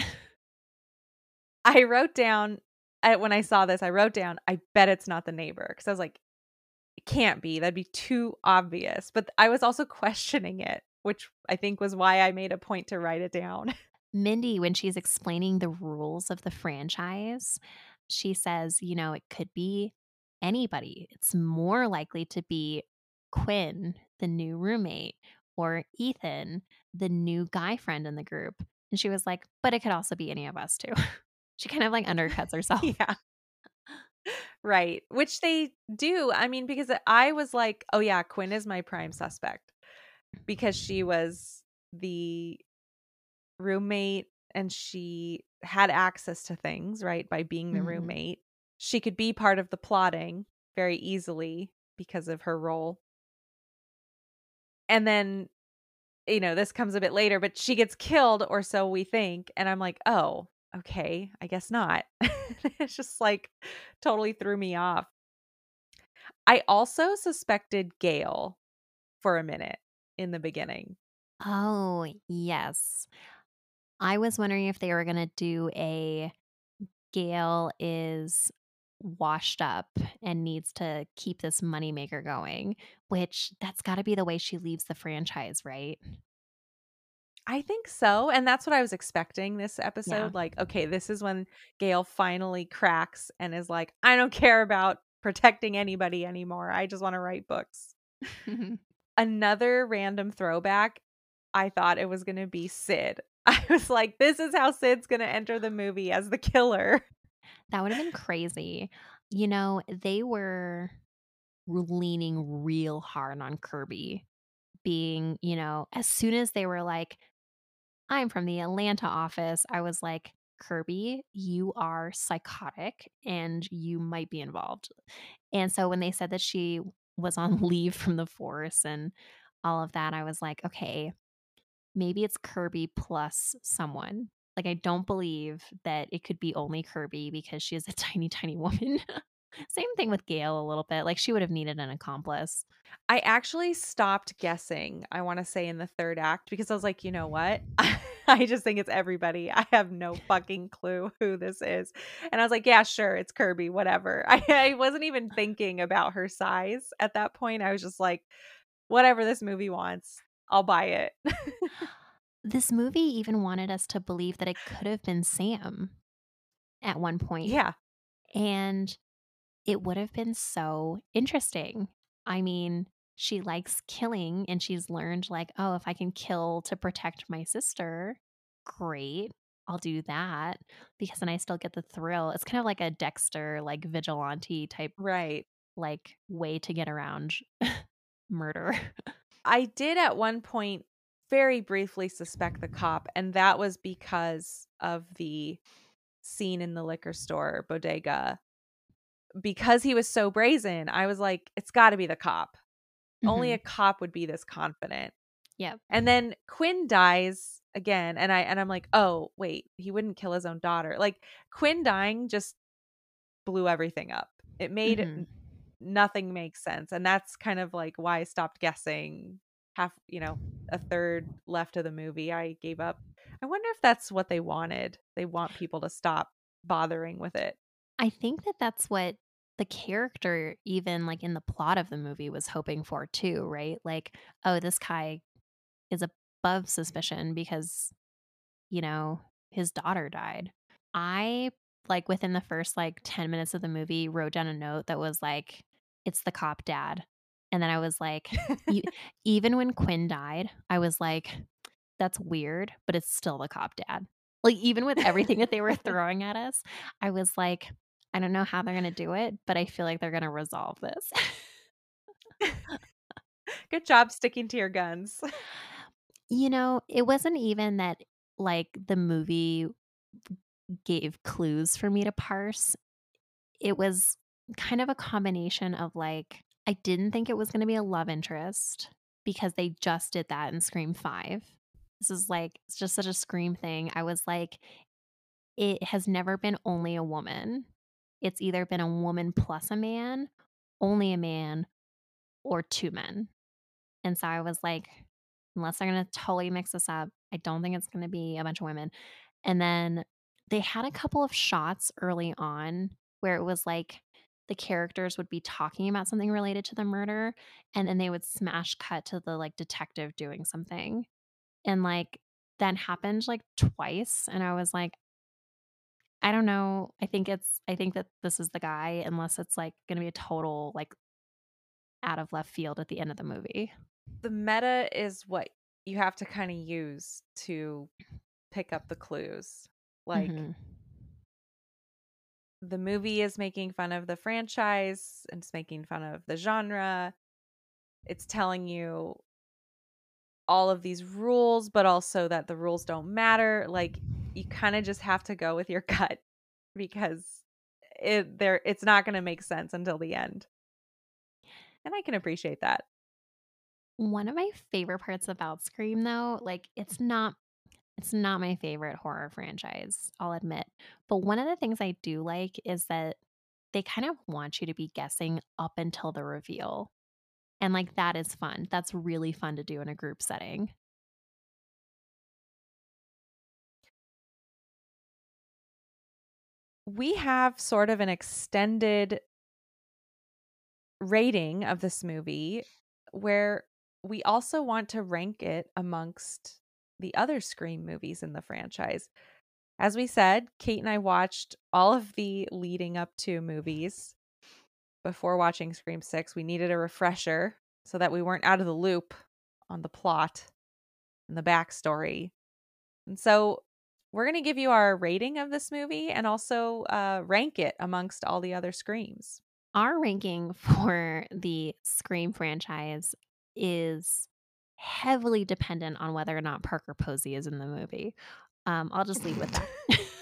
Speaker 2: I wrote down I, when I saw this, I wrote down, I bet it's not the neighbor. Because I was like, it can't be. That'd be too obvious. But I was also questioning it, which I think was why I made a point to write it down.
Speaker 1: Mindy, when she's explaining the rules of the franchise, she says, you know, it could be anybody. It's more likely to be Quinn, the new roommate, or Ethan, the new guy friend in the group. And she was like, but it could also be any of us too. She kind of like undercuts herself.
Speaker 2: Yeah. Right. Which they do. I mean, because I was like, oh, yeah, Quinn is my prime suspect because she was the roommate and she had access to things, right? By being the
Speaker 1: Mhm.
Speaker 2: roommate. She could be part of the plotting very easily because of her role. And then, you know, this comes a bit later, but she gets killed, or so we think. And I'm like, oh, okay, I guess not. It's just like totally threw me off. I also suspected Gail for a minute in the beginning.
Speaker 1: Oh, yes. I was wondering if they were going to do a Gail is washed up and needs to keep this moneymaker going, which that's got to be the way she leaves the franchise, right?
Speaker 2: I think so, and that's what I was expecting this
Speaker 1: Yeah.
Speaker 2: episode, like, okay, this is when Gale finally cracks and is like, "I don't care about protecting anybody anymore, I just wanna write books." Another random throwback, I thought it was gonna be Sid. I was like, "This is how Sid's gonna enter the movie as the killer."
Speaker 1: That would have been crazy. You know, they were leaning real hard on Kirby being, you know, as soon as they were like, "I'm from the Atlanta office," I was like, "Kirby, you are psychotic and you might be involved." And so when they said that she was on leave from the force and all of that, I was like, "Okay, maybe it's Kirby plus someone." Like, I don't believe that it could be only Kirby because she is a tiny, tiny woman. Same thing with Gale a little bit, like, she would have needed an accomplice.
Speaker 2: I actually stopped guessing, I wanna say in the third act because I was like, "You know what? I just think it's everybody. I have no fucking clue who this is." And I was like, "Yeah, sure, it's Kirby, whatever." I I wasn't even thinking about her size at that point. I was just like, "Whatever this movie wants, I'll buy it."
Speaker 1: This movie even wanted us to believe that it could have been Sam at one point,
Speaker 2: Yeah,
Speaker 1: and it would have been so interesting. I mean, she likes killing and she's learned like, "Oh, if I can kill to protect my sister, great. I'll do that because then I still get the thrill." It's kind of like a Dexter, like, vigilante type,
Speaker 2: right.
Speaker 1: like, way to get around murder.
Speaker 2: I did at one point very briefly suspect the cop, and that was because of the scene in the liquor store bodega. Because he was so brazen, I was like, "It's gotta be the cop. Only a
Speaker 1: Mhm.
Speaker 2: cop would be this confident."
Speaker 1: Yep.
Speaker 2: And then Quinn dies again, and I and I'm like, "Oh, wait, he wouldn't kill his own daughter." Like, Quinn dying just blew everything up. It made
Speaker 1: Mhm.
Speaker 2: n nothing make sense, and that's kind of, like, why I stopped guessing half you know, a third left of the movie, I gave up. I wonder if that's what they wanted. They want people to stop bothering with it.
Speaker 1: I think that that's what the character, even, like, in the plot of the movie was hoping for too, right? Like, "Oh, this guy is above suspicion because, you know, his daughter died." I, like, within the first, like, ten minutes of the movie, wrote down a note that was like, "It's the cop dad." And then I was like, e even when Quinn died, I was like, "That's weird, but it's still the cop dad." Like, even with everything that they were throwing at us, I was like, "I don't know how they're gonna do it, but I feel like they're gonna resolve this."
Speaker 2: Good job sticking to your guns.
Speaker 1: You know, it wasn't even that, like, the movie gave clues for me to parse. It was kind of a combination of, like, I didn't think it was gonna be a love interest because they just did that in Scream five. This is, like, it's just such a Scream thing. I was like, it has never been only a woman. It's either been a woman plus a man, only a man, or two men. And so I was like, unless they're gonna totally mix this up, I don't think it's gonna be a bunch of women. And then they had a couple of shots early on where it was like the characters would be talking about something related to the murder, and then they would smash cut to the, like, detective doing something. And, like, that happened, like, twice, and I was like, I don't know. I think it's I think that this is the guy unless it's, like, gonna be a total, like, out of left field at the end of the movie.
Speaker 2: The meta is what you have to kinda use to pick up the clues. Like,
Speaker 1: Mhm.
Speaker 2: the movie is making fun of the franchise, and it's making fun of the genre. It's telling you all of these rules, but also that the rules don't matter. Like, you kinda just have to go with your gut because it there it's not gonna make sense until the end, and I can appreciate that.
Speaker 1: One of my favorite parts about Scream, though, like, it's not it's not my favorite horror franchise, I'll admit. But one of the things I do like is that they kind of want you to be guessing up until the reveal. And, like, that is fun. That's really fun to do in a group setting.
Speaker 2: We have sort of an extended rating of this movie where we also want to rank it amongst the other Scream movies in the franchise. As we said, Kate and I watched all of the leading up to movies before watching Scream six. We needed a refresher so that we weren't out of the loop on the plot and the backstory. And so we're going to give you our rating of this movie and also uh, rank it amongst all the other Screams.
Speaker 1: Our ranking for the Scream franchise is heavily dependent on whether or not Parker Posey is in the movie. Um, I'll just lead with that.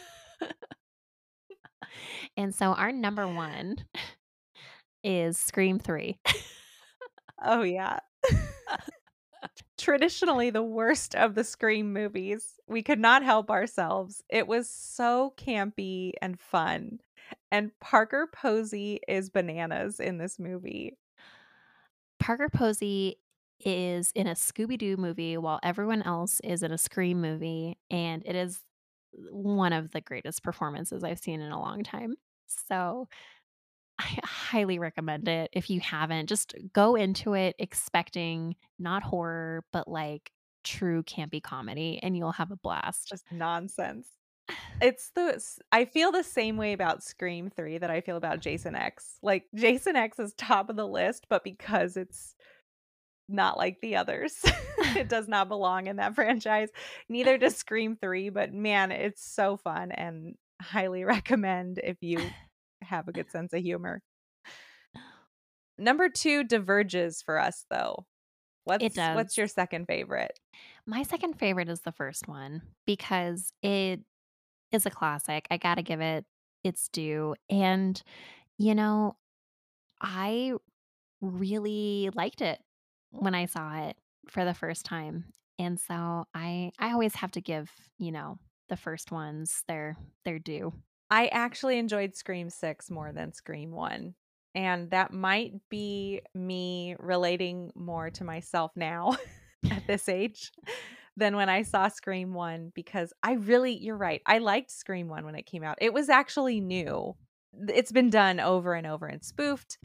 Speaker 1: And so our number one is Scream three.
Speaker 2: Oh, yeah. Traditionally the worst of the Scream movies. We could not help ourselves. It was so campy and fun. And Parker Posey is bananas in this movie.
Speaker 1: Parker Posey is in a Scooby-Doo movie while everyone else is in a Scream movie, and it is one of the greatest performances I've seen in a long time. So I highly recommend it if you haven't. Just go into it expecting not horror, but like true campy comedy, and you'll have a blast.
Speaker 2: Just nonsense. It's the s I feel the same way about Scream three that I feel about Jason X. Like, Jason X is top of the list, but because it's not like the others, it does not belong in that franchise. Neither does Scream three, but man, it's so fun and highly recommend if you have a good sense of humor. Number two diverges for us, though.
Speaker 1: It
Speaker 2: What's what's
Speaker 1: does.
Speaker 2: your second favorite?
Speaker 1: My second favorite is the first one because it is a classic. I gotta give it its due. And, you know, I really liked it when I saw it for the first time. And so I I always have to give, you know, the first ones their their due.
Speaker 2: I actually enjoyed Scream six more than Scream one, and that might be me relating more to myself now at this age than when I saw Scream one because I really you're right, I liked Scream one when it came out. It was actually new. It's been done over and over and spoofed,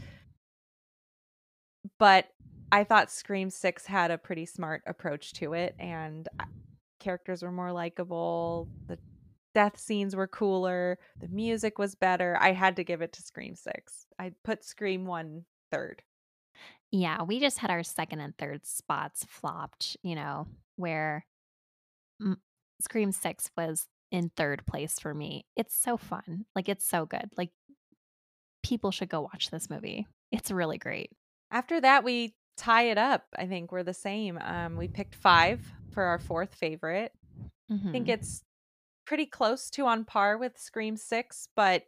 Speaker 2: but I thought Scream six had a pretty smart approach to it, and I characters were more likable, the death scenes were cooler, the music was better. I had to give it to Scream six. I'd put Scream one third.
Speaker 1: Yeah, we just had our second and third spots flopped, you know, where mm, Scream six was in third place for me. It's so fun. Like it's so good. Like people should go watch this movie. It's really great.
Speaker 2: After that, we tie it up. I think we're the same. Um, we picked five for our fourth favorite. I think
Speaker 1: Mhm.
Speaker 2: it's pretty close to on par with Scream six, but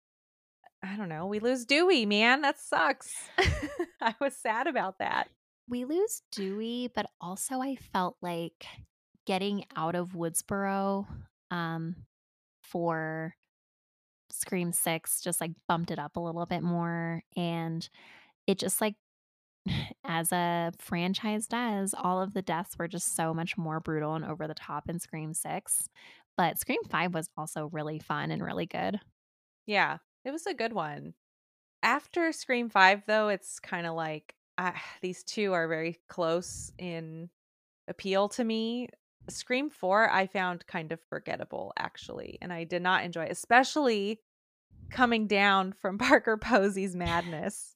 Speaker 2: I don't know. We lose Dewey, man. That sucks. I was sad about that.
Speaker 1: We lose Dewey, but also I felt like getting out of Woodsboro, um, for Scream six just, like, bumped it up a little bit more, and it just, like as a franchise does, all of the deaths were just so much more brutal and over the top in Scream six, but Scream five was also really fun and really good.
Speaker 2: Yeah, it was a good one. After Scream five, though, it's kinda like, ah, these two are very close in appeal to me. Scream four, I found kind of forgettable, actually, and I did not enjoy, especially coming down from Parker Posey's madness.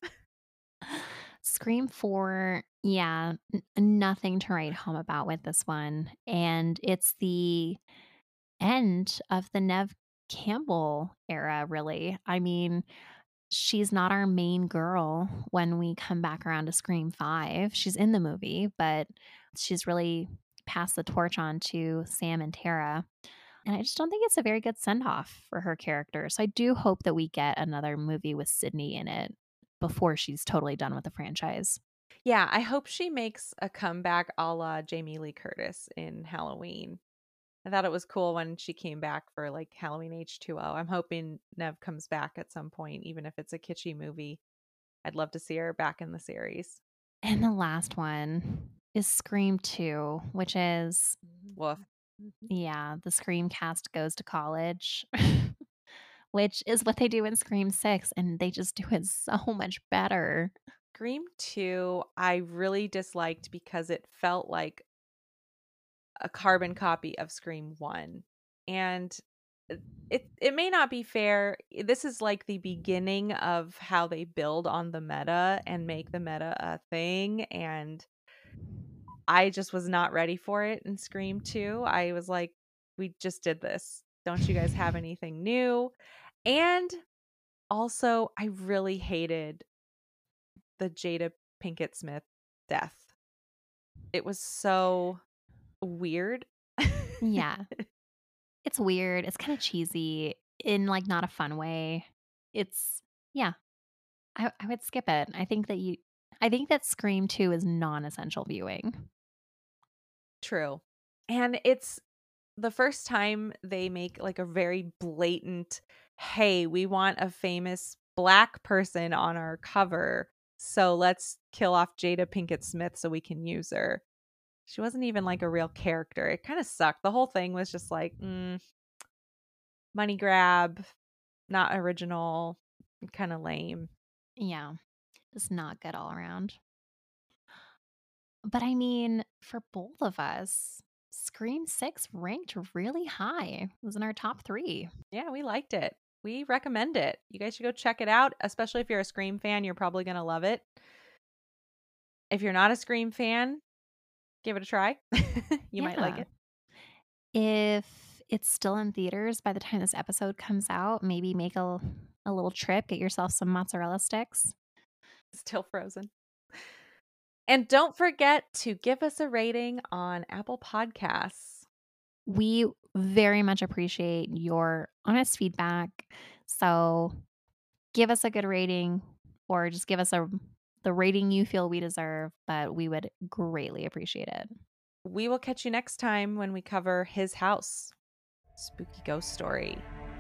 Speaker 1: Scream four, yeah, n nothing to write home about with this one, and it's the end of the Neve Campbell era, really. I mean, she's not our main girl when we come back around to Scream five. She's in the movie, but she's really passed the torch on to Sam and Tara, and I just don't think it's a very good send-off for her character, so I do hope that we get another movie with Sydney in it before she's totally done with the franchise.
Speaker 2: Yeah, I hope she makes a comeback a la Jamie Lee Curtis in Halloween. I thought it was cool when she came back for, like, Halloween H two O. I'm hoping Neve comes back at some point, even if it's a kitschy movie. I'd love to see her back in the series.
Speaker 1: And the last one is Scream two, which is
Speaker 2: Woof.
Speaker 1: yeah, the Scream cast goes to college, which is what they do in Scream six, and they just do it so much better.
Speaker 2: Scream two, I really disliked because it felt like a carbon copy of Scream one. And it it may not be fair. This is like the beginning of how they build on the meta and make the meta a thing, and I just was not ready for it in Scream two. I was like, we just did this. Don't you guys have anything new? And also, I really hated the Jada Pinkett Smith death. It was so weird.
Speaker 1: Yeah. It's weird. It's kind of cheesy in like not a fun way. It's yeah. I I would skip it. I think that you I think that Scream two is non-essential viewing.
Speaker 2: True. And it's the first time they make like a very blatant, hey, we want a famous black person on our cover, so let's kill off Jada Pinkett Smith so we can use her. She wasn't even like a real character. It kind of sucked. The whole thing was just like, mm, money grab, not original, kind of lame.
Speaker 1: Yeah. It's not good all around. But I mean, for both of us, Scream six ranked really high. It was in our top three.
Speaker 2: Yeah, we liked it. We recommend it. You guys should go check it out, especially if you're a Scream fan. You're probably going to love it. If you're not a Scream fan, give it a try. You might like
Speaker 1: Yeah.
Speaker 2: it.
Speaker 1: If it's still in theaters by the time this episode comes out, maybe make a, a little trip, get yourself some mozzarella sticks.
Speaker 2: Still frozen. And don't forget to give us a rating on Apple Podcasts.
Speaker 1: We very much appreciate your honest feedback. So give us a good rating or just give us a the rating you feel we deserve, but we would greatly appreciate it.
Speaker 2: We will catch you next time when we cover His House, Spooky Ghost Story.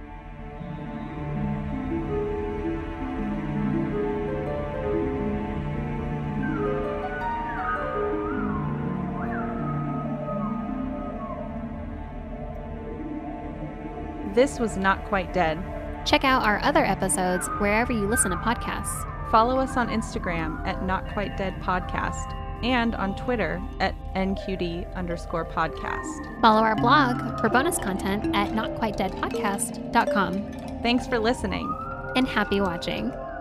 Speaker 2: This was Not Quite Dead.
Speaker 1: Check out our other episodes wherever you listen to podcasts.
Speaker 2: Follow us on Instagram at Not Quite Dead Podcast and on Twitter at N Q D underscore podcast.
Speaker 1: Follow our blog for bonus content at not quite dead podcast dot com.
Speaker 2: Thanks for listening.
Speaker 1: And happy watching.